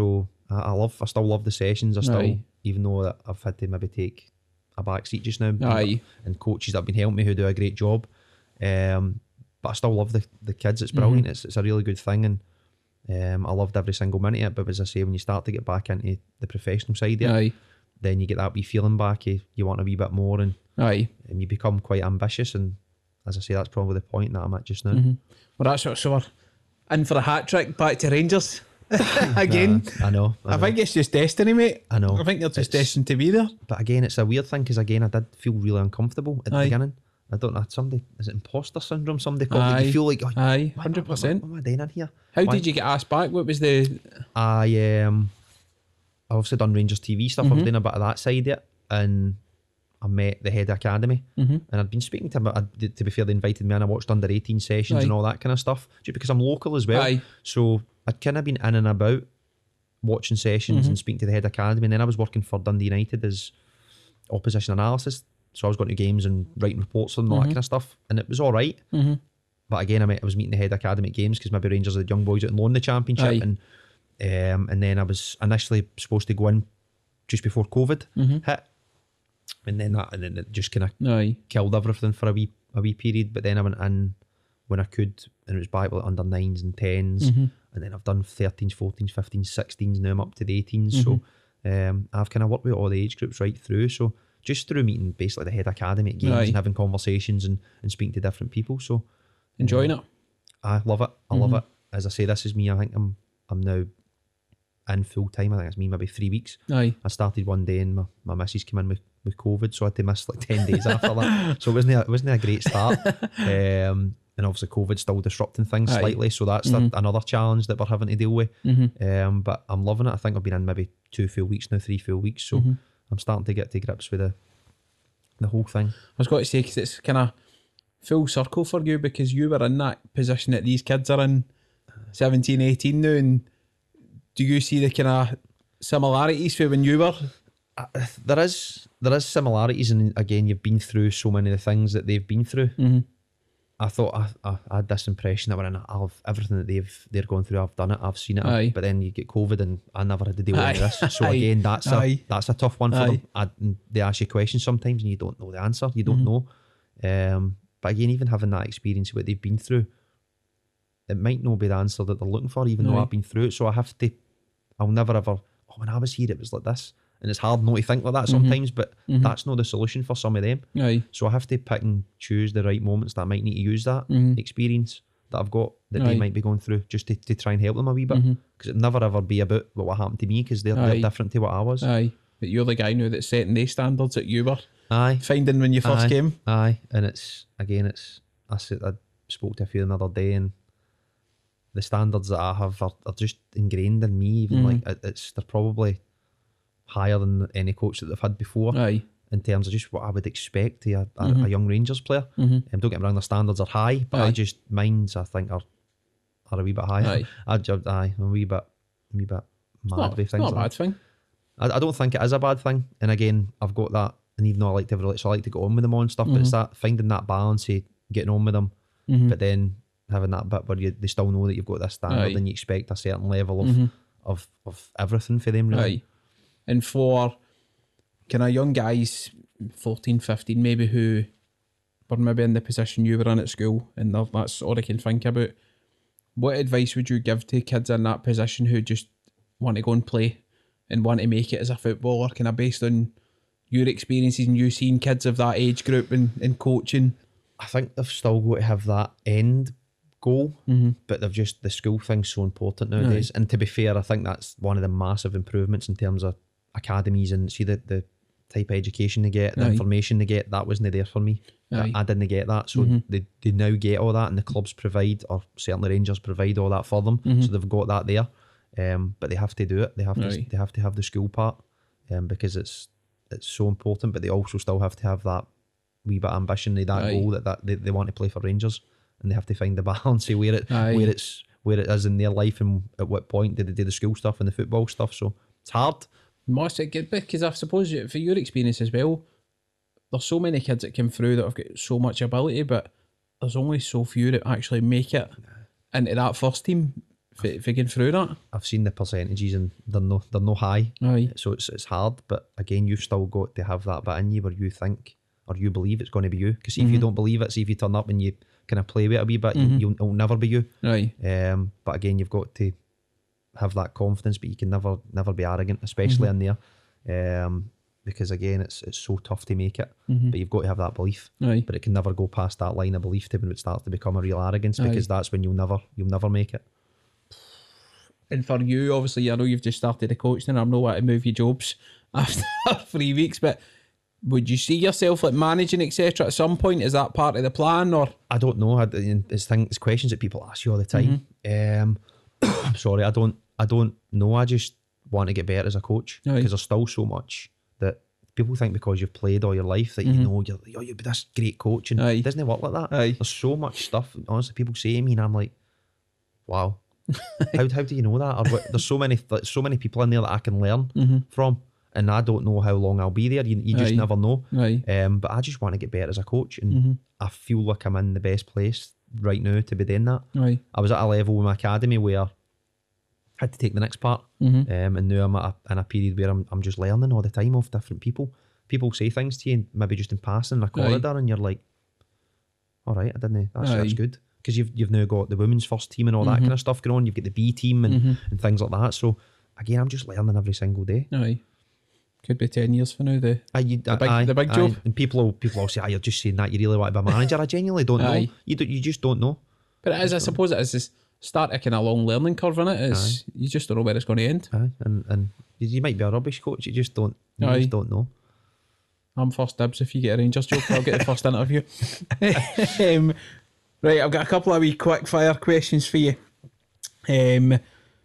I, I love, I still love the sessions. I still, Aye. even though I've had to maybe take a back seat just now. Aye. And coaches that have been helping me who do a great job. Um, but I still love the the kids. It's brilliant. Mm-hmm. It's it's a really good thing, and um, I loved every single minute of it. But as I say, when you start to get back into the professional side of it, Aye. then you get that wee feeling back. You, you want a wee bit more, and Aye. and you become quite ambitious. And as I say, that's probably the point that I'm at just now. Mm-hmm. Well, that's what, so we're in for a hat trick back to Rangers again. Nah, I know. I, I know. think it's just destiny, mate. I know. I think you're just It's- destined to be there. But again, it's a weird thing because again, I did feel really uncomfortable at the Aye. beginning. I don't know. Somebody is it imposter syndrome? Somebody called it. Aye. You feel like, oh, Aye, what- hundred what- percent. What, what am I doing in here? How Why- did you get asked back? What was the? I um, I obviously done Rangers T V stuff. I was Mhm. doing a bit of that side of it, and I met the head of academy, Mm-hmm. and I'd been speaking to him. But I, to be fair, they invited me in. I watched under eighteen sessions Aye. and all that kind of stuff, just because I'm local as well. Aye. So I'd kind of been in and about watching sessions Mhm. and speaking to the head of academy, and then I was working for Dundee United as opposition analysis. So I was going to games and writing reports and all that Mhm. kind of stuff, and it was all right. Mm-hmm. But again, I, met, I was meeting the head of academy at games because maybe Rangers had young boys out in loan the championship, Aye. and um, and then I was initially supposed to go in just before COVID Mm-hmm. hit, and then that and then it just kind of Aye. killed everything for a wee a wee period. But then I went in when I could, and it was back with under nines and tens, Mm-hmm. and then I've done thirteens, fourteens, fifteens, sixteens. Now I'm up to the eighteens, so um, I've kind of worked with all the age groups right through. So just through meeting basically the head academy at games Aye. and having conversations and, and speaking to different people. So Enjoying it. I love it. I love it. As I say, this is me. I think I'm I'm now in full time. I think it's me maybe three weeks. Aye. I started one day and my, my missus came in with, with COVID, so I had to miss like ten days after that. So it wasn't a, it wasn't a great start. Um, and obviously COVID still disrupting things Aye. slightly, so that's Mhm. the, another challenge that we're having to deal with. Mm-hmm. Um, but I'm loving it. I think I've been in maybe two full weeks now, three full weeks, so Mhm. I'm starting to get to grips with the the whole thing. I was going to say, because it's kind of full circle for you, because you were in that position that these kids are in, seventeen, eighteen now, and do you see the kind of similarities for when you were? Uh, there is there is similarities, and again, you've been through so many of the things that they've been through. Mm-hmm. I thought I, I, I had this impression that we're in. I've everything that they've they're going through. I've done it. I've seen it. Aye. But then you get COVID, and I never had to deal with any of Aye. this. So Aye. again, that's a Aye. that's a tough one for Aye. them. I, and they ask you questions sometimes, and you don't know the answer. You don't Mhm. know. Um, but again, even having that experience of what they've been through, it might not be the answer that they're looking for. Even though Aye. I've been through it, so I have to. I'll never ever. Oh, when I was here, it was like this, and it's hard not to think like that Mhm. sometimes. But Mhm. that's not the solution for some of them. Aye. So I have to pick and choose the right moments that I might need to use that Mhm. experience that I've got that Aye. they might be going through, just to, to try and help them a wee bit. Mhm. Because it'll never ever be about what, what happened to me, because they're, Aye. they're different to what I was. Aye. But you're the guy now that's setting the standards that you were Aye, finding when you first Aye. came. aye. And it's, again, it's, I, said, I spoke to a few the other day, and the standards that I have are, are just ingrained in me. Even Mhm. like, it, it's they're probably higher than any coach that they've had before Aye. in terms of just what I would expect to a, a, Mhm. a young Rangers player. Mm-hmm. Um, don't get me wrong, the standards are high, but I Aye. just mine's I think are are a wee bit higher. Aye. I just aye, I'm a wee bit, a wee bit mad Not, with it's things not a like bad thing. that. I, I don't think it is a bad thing. And again, I've got that, and even though I like to have a- so I like to get on with them on stuff, but it's Mhm. that finding that balance of getting on with them, Mm-hmm. but then having that bit where you they still know that you've got this standard Aye. and you expect a certain level of Mhm. of, of everything for them. Really. Aye. And for kind of young guys, fourteen, fifteen maybe, who were maybe in the position you were in at school, and they're- that's all I can think about, what advice would you give to kids in that position who just want to go and play and want to make it as a footballer, kind of based on your experiences and you seeing kids of that age group and, and coaching? I think they've still got to have that end goal, Mm-hmm. but they've just, the school thing's so important nowadays. And to be fair, I think that's one of the massive improvements in terms of academies, and see the, the type of education they get, the Aye. information they get. That wasn't there for me. I, Aye. I didn't get that. So Mhm. they, they now get all that, and the clubs provide, or certainly Rangers provide all that for them. Mhm. So they've got that there. Um, but they have to do it. They have to Aye. they have to have the school part, um, because it's it's so important. But they also still have to have that wee bit of ambition, that Aye. goal that, that they, they want to play for Rangers, and they have to find the balance of where it Aye. where it's where it is in their life, and at what point did they do the school stuff and the football stuff. So it's hard. Must it get, because I suppose you- for your experience as well, there's so many kids that come through that have got so much ability, but there's only so few that actually make it into that first team. for, for getting through that. I've seen the percentages and they're no they're no high. Aye. So it's it's hard, but again, you've still got to have that bit in you where you think or you believe it's going to be you. Because mm-hmm. if you don't believe it, see if you turn up and you kind of play with it a wee bit, mm-hmm. you'll, it'll never be you. Right. Um, but again, you've got to have that confidence, but you can never never be arrogant, especially mm-hmm. in there. Um, because again, it's it's so tough to make it. Mm-hmm. But you've got to have that belief. Aye. But it can never go past that line of belief to when it starts to become a real arrogance, because Aye. that's when you'll never you'll never make it. And for you, obviously, I know you've just started the coaching, and I know what to move your jobs after three weeks, but would you see yourself like managing, et cetera at some point? Is that part of the plan, or? I don't know. I, it's things, it's questions that people ask you all the time. Mm-hmm. Um, I'm sorry, I don't, I don't know. I just want to get better as a coach, because there's still so much that people think because you've played all your life that mm-hmm. you know you're, oh, you'll be this great coach, and Aye. it doesn't work like that. Aye. There's so much stuff. Honestly, people say to me, and I'm like, wow. how how do you know that? Or what, there's so many like, so many people in there that I can learn mm-hmm. from, and I don't know how long I'll be there. You, you just Aye. never know. Aye. Um, but I just want to get better as a coach, and mm-hmm. I feel like I'm in the best place right now to be doing that. Aye. I was at a level in my academy where I had to take the next part, mm-hmm. um, and now I'm at a, in a period where I'm I'm just learning all the time off different people. People say things to you, and maybe just in passing in a corridor, Aye. and you're like, all right, I didn't. That's Aye. that's good. Because you've you've now got the women's first team and all that mm-hmm. kind of stuff going on. You've got the B team and, mm-hmm. and things like that. So again, I'm just learning every single day. Aye, could be ten years for now. The aye, you, the big, aye, the big aye. job. And people will people will say, "Ah, you're just saying that you really want to be a manager." I genuinely don't know. Aye. You do, you just don't know. But it is, I suppose, it is this start a kind of long learning curve in it. Is you just don't know where it's going to end. Aye, and and you might be a rubbish coach. You just don't. You Aye. just don't know. I'm first dibs if you get a Rangers job. I'll get the first interview. um, Right, I've got a couple of wee quick fire questions for you. Um,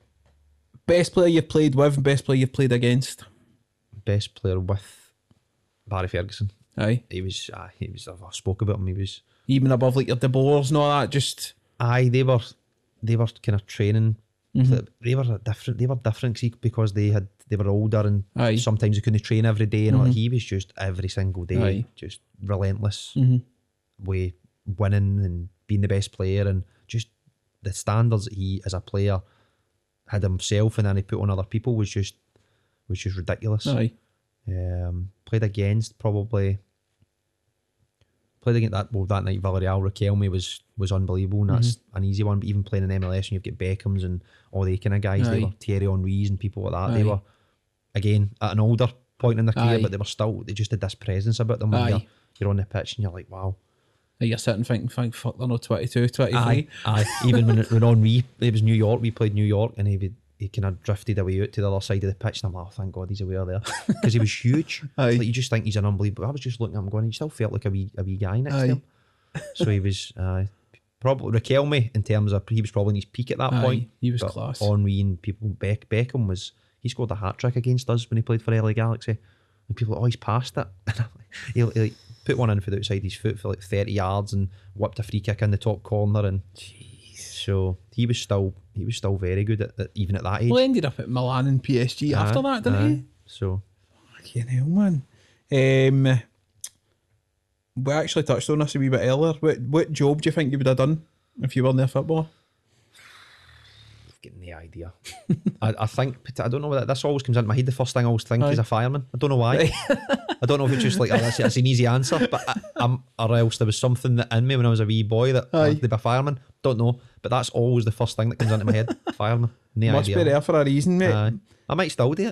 best player you've played with and best player you've played against? Best player with Barry Ferguson. Aye. He was, uh, he was, I spoke about him, he was... Even above like your De Boers and all that, just... Aye, they were, they were kind of training, mm-hmm. they were different, they were different because they had, they were older and Aye. sometimes they couldn't train every day and mm-hmm. all. He was just every single day, Aye. just relentless mm-hmm. way, winning and being the best player, and just the standards that he as a player had himself and then he put on other people was just was just ridiculous. Aye. Um, played against probably played against that well that night Villarreal. Riquelme was was unbelievable, and that's mm-hmm. an easy one. But even playing in M L S and you've got Beckhams and all the kind of guys, Aye. they were Thierry Henry's and people like that. Aye. They were again at an older point in their career, Aye. but they were still they just had this presence about them when Aye. you're, you're on the pitch and you're like, wow. You're sitting thinking, think, fuck, they're not twenty-two, twenty-three. Aye, aye. Even when when Henry, it was New York, we played New York, and he would, he kind of drifted away out to the other side of the pitch, and I'm like, oh, thank God he's away there, because he was huge. Aye. Like, you just think he's an unbelievable. I was just looking at him going, he still felt like a wee a wee guy next Aye. to him. So he was uh, probably Riquelme in terms of he was probably in his peak at that Aye, point. he was but class. Henry and people Beck Beckham was he scored a hat trick against us when he played for L A Galaxy, and people were like, oh, he's passed it. he like, put one in for the outside his foot for like thirty yards and whipped a free kick in the top corner, and jeez. So he was still he was still very good at, at even at that age. Well, he ended up at Milan and P S G aye, after that, didn't aye. he? So fucking hell, man. Um, we actually touched on this a wee bit earlier. What what job do you think you would have done if you weren't a footballer? Getting the idea. I, I think I don't know whether this always comes into my head. The first thing I always think Aye. is a fireman. I don't know why. I don't know if it's just like oh, that's, that's an easy answer, but I, I'm or else there was something that in me when I was a wee boy that I Aye. wanted to be a fireman. Don't know, but that's always the first thing that comes into my head. Fireman. No Must idea. be there for a reason, mate. Aye. I might still do it.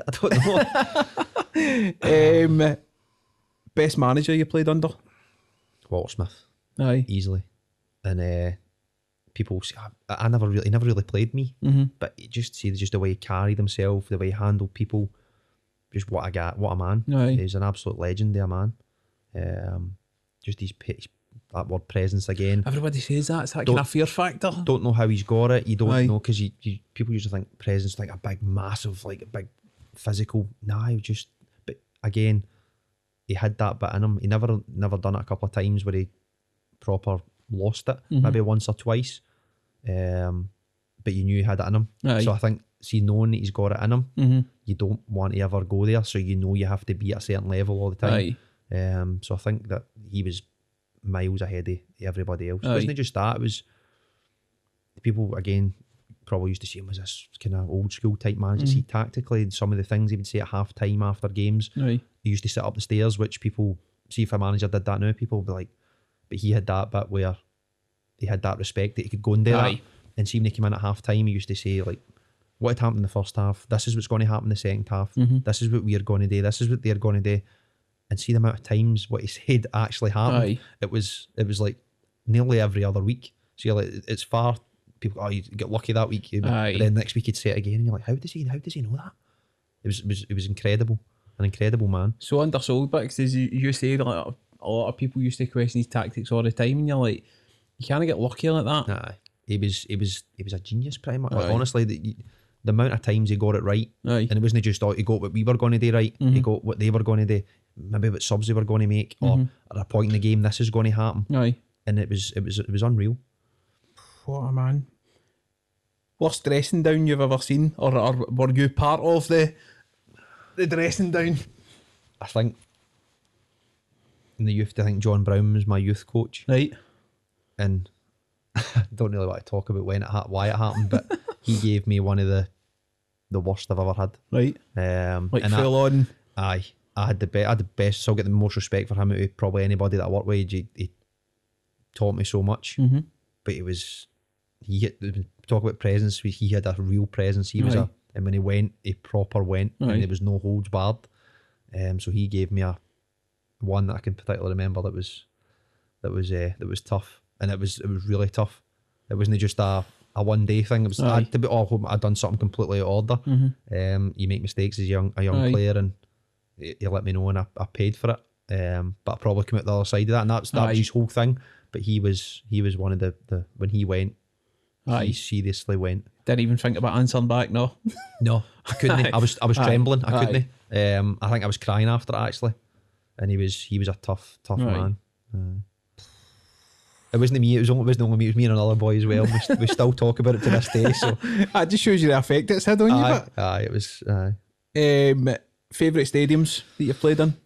I don't know. um, best manager you played under? Walter Smith. Aye. Easily, and uh, people say, I, I never really, he never really played me, mm-hmm. but you just see just the way he carried himself, the way he handled people, just what a guy, what a man. Aye. He's an absolute legend, there, man. Um, just his, his that word presence again. Everybody says that. It's that Don't- kind of fear factor. Don't know how he's got it. You don't Aye. know because you, you people usually think presence like a big, massive, like a big physical. Nah, he was just. But again, he had that bit in him. He never, never done it a couple of times where he proper lost it. Mhm. Maybe once or twice. Um, but you knew he had it in him. Aye. So I think, see, knowing that he's got it in him, Mm-hmm. you don't want to ever go there. So you know you have to be at a certain level all the time. Aye. Um, so I think that he was miles ahead of everybody else. Aye. Wasn't it just that? It was people again probably used to see him as this kind of old school type manager. Mhm. See, tactically, some of the things he would say at half time after games, Aye. he used to sit up the stairs, which people see if a manager did that now, people would be like, but he had that bit where he had that respect that he could go and do Aye. that. And see when he came in at half time, he used to say, like, what had happened in the first half, this is what's going to happen in the second half, Mhm. this is what we're going to do, this is what they're going to do. And see the amount of times what he said actually happened. Aye. It was it was like nearly every other week. So you're like, it's far, people, oh, you get lucky that week. But Aye. then next week he'd say it again, and you're like, how does he how does he know that? It was it was, it was incredible. An incredible man. So undersold, because as you, you say, like, a lot of people used to question his tactics all the time, and you're like, you can't get lucky like that. Nah, he was he was he was a genius pretty much. Like, Aye. honestly, the, the amount of times he got it right, Aye. and it wasn't just oh, he got what we were going to do right, he Mhm. got what they were going to do, maybe what subs they were going to make, or Mhm. at a point in the game this is going to happen, Aye. and it was it was it was unreal. What a man. Worst dressing down you've ever seen, or, or were you part of the the dressing down? I think in the youth, I think John Brown was my youth coach, Right. and I don't really want to talk about when it ha- why it happened, but he gave me one of the the worst I've ever had. Right. Um, Like and I- full on. Aye, I had the best. I had the best. So I get the most respect for him out of probably anybody that I work with. He, he taught me so much, Mm-hmm. but he was he had, talk about presence. He had a real presence. He was Aye. a, and when he went, he proper went, Aye. and there was no holds barred. Um, so he gave me a one that I can particularly remember that was that was uh, that was tough, and it was it was really tough. It wasn't just a a one day thing. It was I Aye. had to be oh I'd done something completely out of order. Mm-hmm. Um, you make mistakes as a young a young Aye. player, and he, he let me know, and I, I paid for it. Um, but I probably come out the other side of that, and that's that Aye. was his whole thing. But he was he was one of the, the when he went, Aye. he seriously went. Didn't even think about answering back, no. No, I couldn't. Aye. I was I was Aye. trembling. I Aye. couldn't. Um, I think I was crying after it actually, and he was he was a tough tough Aye. man. Uh, it wasn't me. It was only it wasn't only me. It was me and another boy as well. We, st- we still talk about it to this day. So That just shows you the effect it's had on aye, aye, it was. Aye. you. But, um, favourite stadiums that you've played in?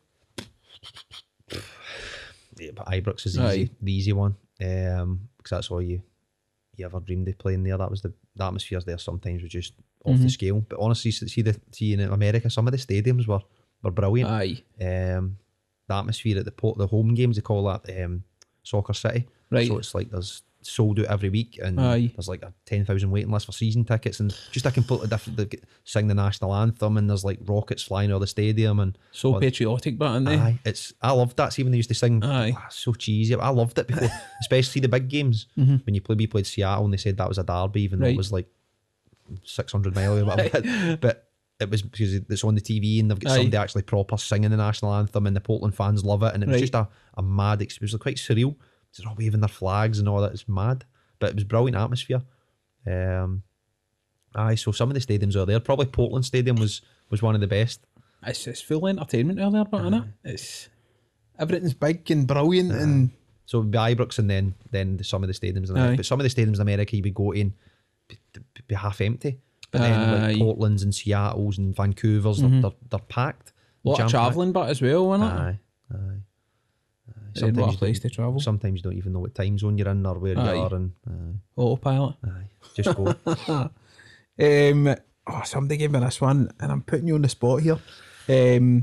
Yeah, but Ibrox is Aye. easy, the easy one, um, because that's all you you ever dreamed of playing there. That was the, the atmospheres there. Sometimes was just off the Mhm. scale. But honestly, see see the see in America, some of the stadiums were were brilliant. Aye. Um, the atmosphere at the port, the home games, they call that um, Soccer City. Right. So it's like there's sold out every week, and Aye. there's like a ten thousand waiting list for season tickets, and just a completely different. They get- sing the national anthem, and there's like rockets flying over the stadium, and So Well, patriotic, but aren't they? aye, it's I loved that. See when they used to sing, Aye. ah, so cheesy. I loved it before, especially the big games Mhm. when you play. We played Seattle, and they said that was a derby, even though Right. it was like six hundred mile away. Whatever. But it was because it's on the T V, and they've got Aye. somebody actually proper singing the national anthem, and the Portland fans love it, and it was Right. just a, a mad experience. It was quite surreal. They're all waving their flags and all that. It's mad, but it was brilliant atmosphere. Um, aye, so some of the stadiums are there. Probably Portland Stadium was was one of the best. It's, it's full entertainment earlier, but innit? It's everything's big and brilliant and So it would be Ibrox, and then then the, some of the stadiums in America. Aye. But some of the stadiums in America you would go to and be, be- be half empty. But then like Aye. Portland's and Seattle's and Vancouver's, Mhm. they're, they're, they're packed. a lot of jam-packed. travelling, but as well, innit? Aye, aye. aye. Sometimes what a you place don't- to travel. Sometimes you don't even know what time zone you're in or where Aye. you are, and aye, Autopilot. aye. Just go. Um, oh, somebody gave me this one, and I'm putting you on the spot here. Um,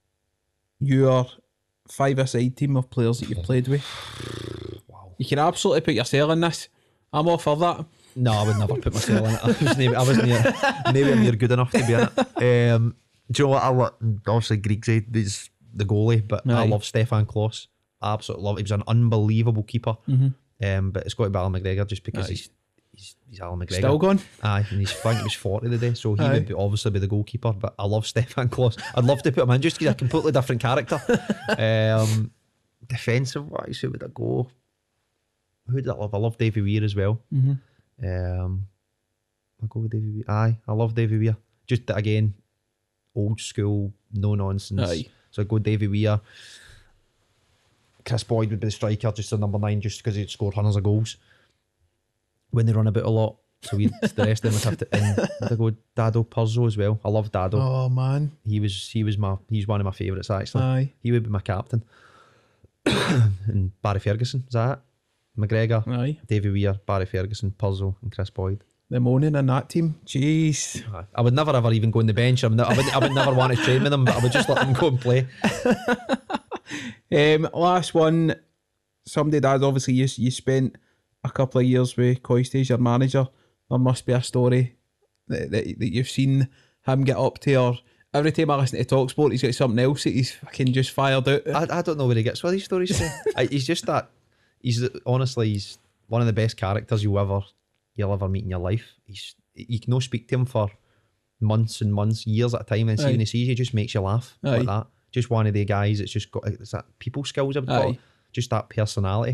your five-a-side team of players that you've played with. Wow. You can absolutely put yourself in this. I'm all for that. No, I would never put myself in it. I wasn't, I wasn't near, maybe near good enough to be in it. Um, do you know what? I lo- obviously Griegside is the goalie, but I Aye. love Stefan Kloss. I absolutely love. He was an unbelievable keeper. Mm-hmm. Um, but it's got to be Alan McGregor just because Aye. he's, he's he's Alan McGregor. Still going. Aye, and he's I think he was forty today, so he Aye. would be, obviously be the goalkeeper. But I love Stefan Kloss. I'd love to put him in just because he's a completely different character. Um, defensive wise, who would I go? Who did I love? I love Davy Weir as well. Mm-hmm. Um, I'll go with Davy Weir. Aye, I love Davy Weir. Just that again, old school, no nonsense. Aye. So I go Davy Weir. Chris Boyd would be the striker, just the number nine, just because he'd scored hundreds of goals when they run about a lot. So we the rest of them would have to. And I'd go Dado Purzo as well. I love Dado. Oh man. He was he was my he's one of my favourites actually. Aye. He would be my captain. And Barry Ferguson, is that it? McGregor, Aye. Davy Weir, Barry Ferguson, Purzo, and Chris Boyd. the moaning in that team. Jeez. I would never ever even go on the bench. I would, I would, I would never want to train with them, but I would just let them go and play. um, last one. Somebody that obviously you, you spent a couple of years with Coiste as your manager. There must be a story that, that, that you've seen him get up to, or every time I listen to TalkSport, he's got something else that he's fucking just fired out. I, I don't know where he gets all these stories from. I, he's just that. He's honestly, he's one of the best characters you ever you'll ever meet in your life. He's you can no speak to him for months and months, years at a time, and see when he sees you, just makes you laugh. Aye. Like that. Just one of the guys that's just got it's that people skills. I would call it. Just that personality.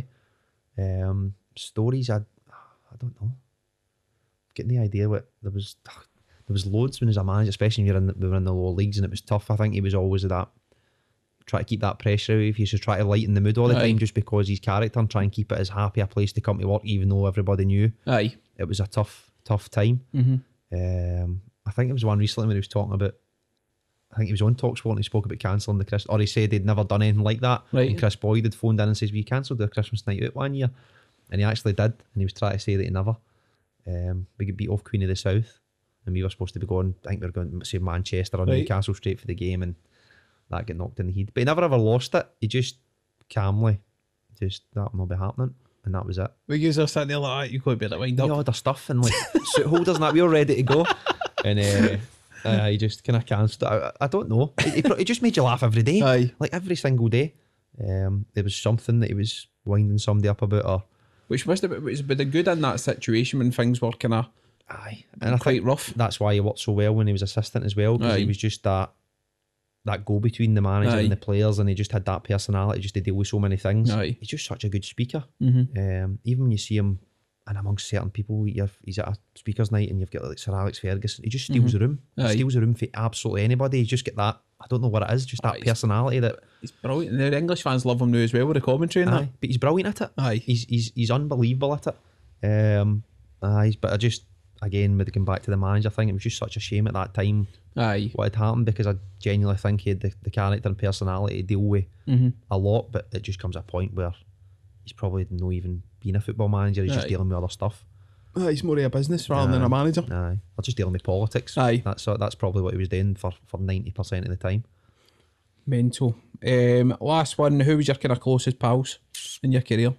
Um, stories. I I don't know. Getting the idea what there was. There was loads when he was a manager, especially when you're in the, we were in the lower leagues, and it was tough. I think he was always that try to keep that pressure away. If you should try to lighten the mood all the Aye. time, just because his character, and try and keep it as happy a place to come to work, even though everybody knew. Aye, it was a tough, tough time. Mm-hmm. Um, I think it was one recently when he was talking about. I think he was on TalkSport and he spoke about cancelling the Chris, or he said he'd never done anything like that. Right. And Chris Boyd had phoned in and says, "We cancelled the Christmas night out one year," and he actually did. And he was trying to say that he never. Um, we got beat off Queen of the South. And we were supposed to be going, I think we were going to say Manchester or right. Newcastle straight for the game, and that got knocked in the head. But he never ever lost it. He just calmly, just that will not be happening, and that was it. We used to sitting there like that, you could be like wind up. Yeah, all the stuff and like suit holders and that, we were ready to go. And uh, uh, he just kind of cancelled it. I, I don't know. It, it, it just made you laugh every day. Aye. Like every single day. Um, there was something that he was winding somebody up about. Or, Which must have been, was been good in that situation when things were kind of. Aye, and I quite think rough. That's why he worked so well when he was assistant as well, because he was just that that go between the manager Aye. and the players, and he just had that personality just to deal with so many things. Aye. He's just such a good speaker. Mm-hmm. Um, even when you see him, and amongst certain people, you've, he's at a speakers night, and you've got like Sir Alex Ferguson. He just steals mm-hmm. the room. He Aye. steals the room for absolutely anybody. He's just got that. I don't know what it is. Just that Aye, personality that he's brilliant. The English fans love him now as well with the commentary and Aye, that. But he's brilliant at it. Aye, he's he's he's unbelievable at it. Um, aye, but I just. Again, with going back to the manager thing, it was just such a shame at that time Aye. what had happened, because I genuinely think he had the, the character and personality to deal with mm-hmm. a lot, but it just comes a point where he's probably not even being a football manager, he's Aye. just dealing with other stuff. Aye, he's more of a business rather Aye. than a manager. Aye, or just dealing with politics. Aye. That's that's probably what he was doing for, for ninety percent of the time. Mental. Um, last one, who was your kind of closest pals in your career?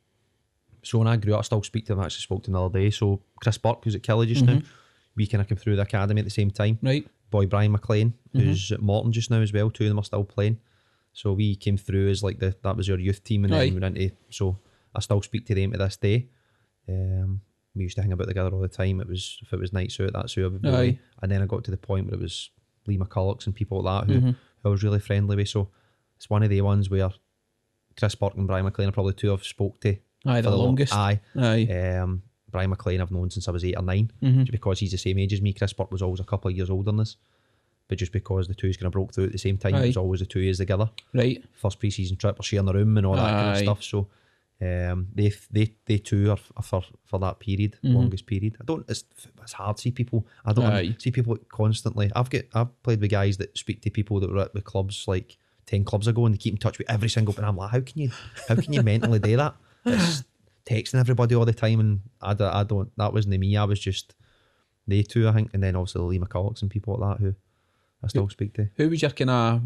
So when I grew up, I still speak to them. I actually spoke to them the other day. So Chris Burke, who's at Kelly just mm-hmm. now, we kind of came through the academy at the same time. Right. Boy Brian McLean, who's mm-hmm. at Morton just now as well. Two of them are still playing. So we came through as like the that was your youth team, and Aye. then we went into. So I still speak to them to this day. Um, we used to hang about together all the time. It was if it was nights out, that's who I would be. Aye. And then I got to the point where it was Lee McCullochs and people like that who, mm-hmm. who I was really friendly with. So it's one of the ones where Chris Burke and Brian McLean are probably two I've spoke to. Aye, the, the longest. Aye. Aye. Um, Brian McLean I've known since I was eight or nine. Mm-hmm. Just because he's the same age as me. Chris Burke was always a couple of years older than us. But just because the two's kind of broke through at the same time, Aye. it was always the two years together. Right. First pre-season trip, or sharing the room and all that Aye. kind of stuff. So um, they they they two are, are for for that period, mm-hmm. longest period. I don't. It's it's hard to see people. I don't Aye. see people constantly. I've got I've played with guys that speak to people that were at the clubs like ten clubs ago, and they keep in touch with every single. And I'm like, how can you how can you mentally do that? It's texting everybody all the time, and I, I don't. That wasn't me. I was just they two, I think, and then also the Lee McCullochs and people like that who I still who, speak to. Who was your kind of,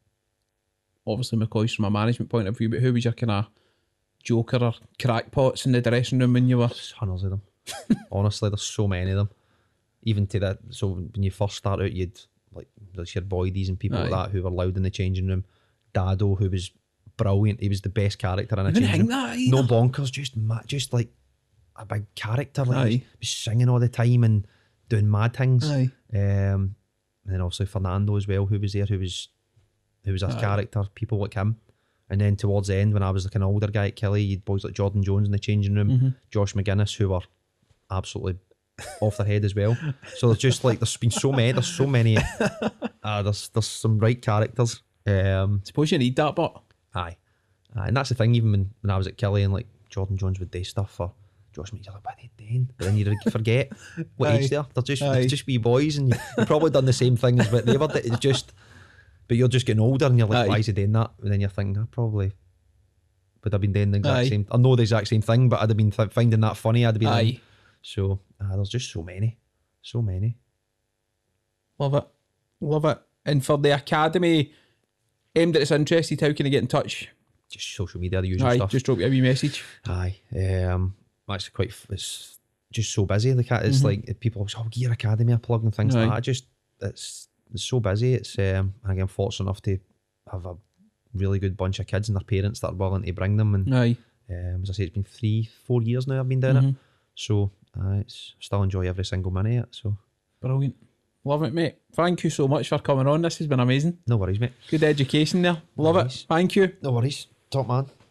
obviously McCoy's from a management point of view, but who was your kind of joker or crackpots in the dressing room when you were? There's hundreds of them. Honestly, there's so many of them. Even to that, so when you first start out, you'd like there's your Boydies and people Aye. like that who were loud in the changing room. Dado, who was brilliant. He was the best character in a changing room. That no bonkers, just ma- just like a big character. Like he was singing all the time and doing mad things. Aye. Um, and then also Fernando as well, who was there, who was who was a Aye. character, people like him. And then towards the end, when I was like an older guy at Kelly, you had boys like Jordan Jones in the changing room, mm-hmm. Josh McGuinness, who were absolutely off their head as well. So there's just like there's been so many, there's so many. Uh, there's there's some right characters. Um, Suppose you need that, but aye, aye, and that's the thing. Even when, when I was at Kelly and like Jordan Jones would do stuff for Josh McGuinness, you're like, what are they doing? But then you forget what Aye. age they are. They're just they're just wee boys, and you, you've probably done the same thing as what they were. It's just, but you're just getting older, and you're like, Aye. why is he doing that? And then you're thinking, I probably would have been doing the exact Aye. same. I know the exact same thing, but I'd have been th- finding that funny. I'd have been Aye. in. So Ah, there's just so many, so many. Love it, love it. And for the academy aimed at its interested, how can I get in touch? Just social media, the usual Aye, stuff. just drop you a wee message. Aye, um, I'm actually quite. f- It's just so busy. The cat. It's Mhm. like people always, oh, Gear Academy, a plug and things Aye. like that. I just it's it's so busy. It's um, I think I'm fortunate enough to have a really good bunch of kids and their parents that are willing to bring them. And Aye. um, as I say, it's been three, four years now I've been doing it. Mhm. So uh, it's still enjoy every single minute of it. So Brilliant. Love it, mate. Thank you so much for coming on. This has been amazing. no worries, mate. Good education there. Love Nice. it. Thank you. No worries. Top man.